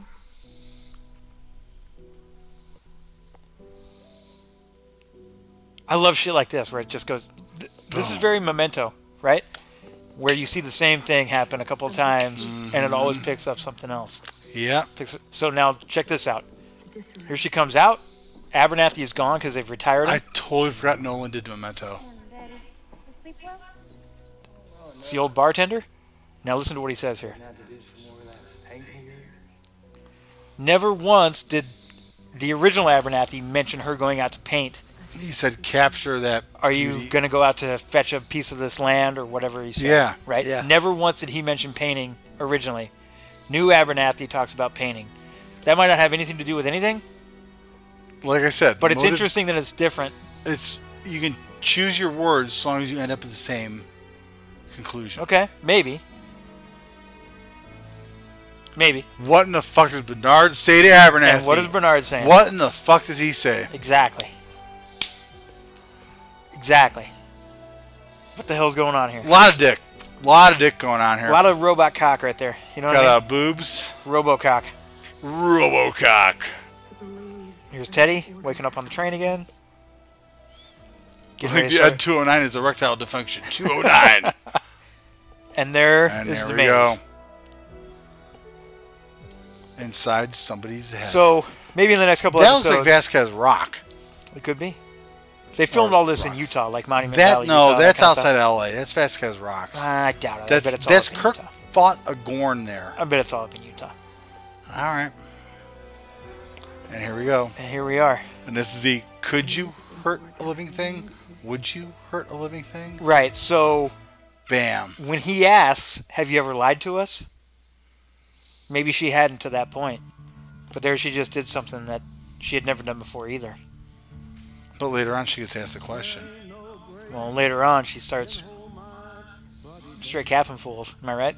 I love shit like this where it just goes. This is very Memento, right? Where you see the same thing happen a couple of times, and it always picks up something else. Yeah. So now check this out. This is Here she comes out. Abernathy is gone because they've retired him. I totally forgot Nolan did Memento. It's the old bartender. Now listen to what he says here. Never once did the original Abernathy mention her going out to paint. He said, "Capture that." Are you beauty." going to go out to fetch a piece of this land or whatever he said? Yeah. Right? Yeah. Never once did he mention painting originally. New Abernathy talks about painting. That might not have anything to do with anything, Like I said, but it's motive- interesting that it's different. It's you can choose your words as long as you end up at the same conclusion. Okay, maybe. Maybe. What in the fuck does Bernard say to Abernathy? And what is Bernard saying? What in the fuck does he say? Exactly. Exactly. What the hell's going on here? A lot of dick. A lot of dick going on here. A lot of robot cock right there. You know what I Got mean? boobs. Robocock. Robocock. Here's Teddy waking up on the train again. I Getting think ready the to Ed start. 209 is erectile dysfunction 209. And there And is there the we maze. go. Inside somebody's head. So maybe in the next couple that looks episodes, like Vasquez Rock. it could be. They filmed Or all this in rocks. Utah, like Monument That Valley. no, Utah, that's that kind of outside stuff. LA. That's Vasquez Rocks. I doubt it. I bet it's all That's up in Kirk Utah. fought a Gorn there. I bet it's all up in Utah. All right. And here we go. And here we are. And this is the could you hurt a living thing? Would you hurt a living thing? Right. So Bam. when he asks, "Have you ever lied to us?" Maybe she hadn't to that point, but there she just did something that she had never done before either. But later on, she gets asked the question. Well, later on, she starts straight capping fools. Am I right?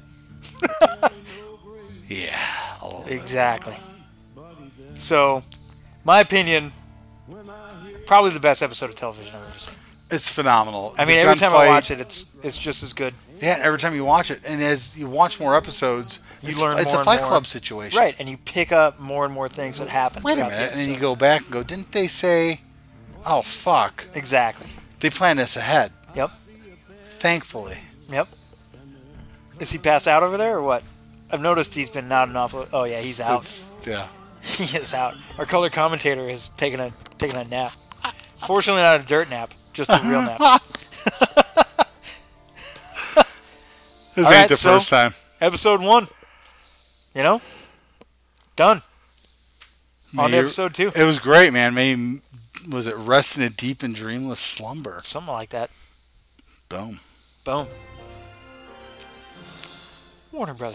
Yeah. A little bit. Exactly. So, my opinion, probably the best episode of television I've ever seen. It's phenomenal. I mean, The every time I gunfight- watch it, it's just as good. Yeah, and every time you watch it, and as you watch more episodes, You it's, learn it's more a and Fight more. Club situation. Right, and you pick up more and more things that happen. Wait a throughout the minute, and then you episode. go back and go, didn't they say, oh, fuck. Exactly. They planned this ahead. Yep. Thankfully. Yep. Is he passed out over there or what? I've noticed he's been nodding off. Oh yeah, he's out. Yeah. He is out. Our color commentator is taking a nap. Fortunately, not a dirt nap, just a real nap. This All ain't right, the so- first time. Episode 1. You know, done. On to May- episode 2. It was great, man. Was it rest in a deep and dreamless slumber? Something like that. Boom. Boom. Warner Brothers.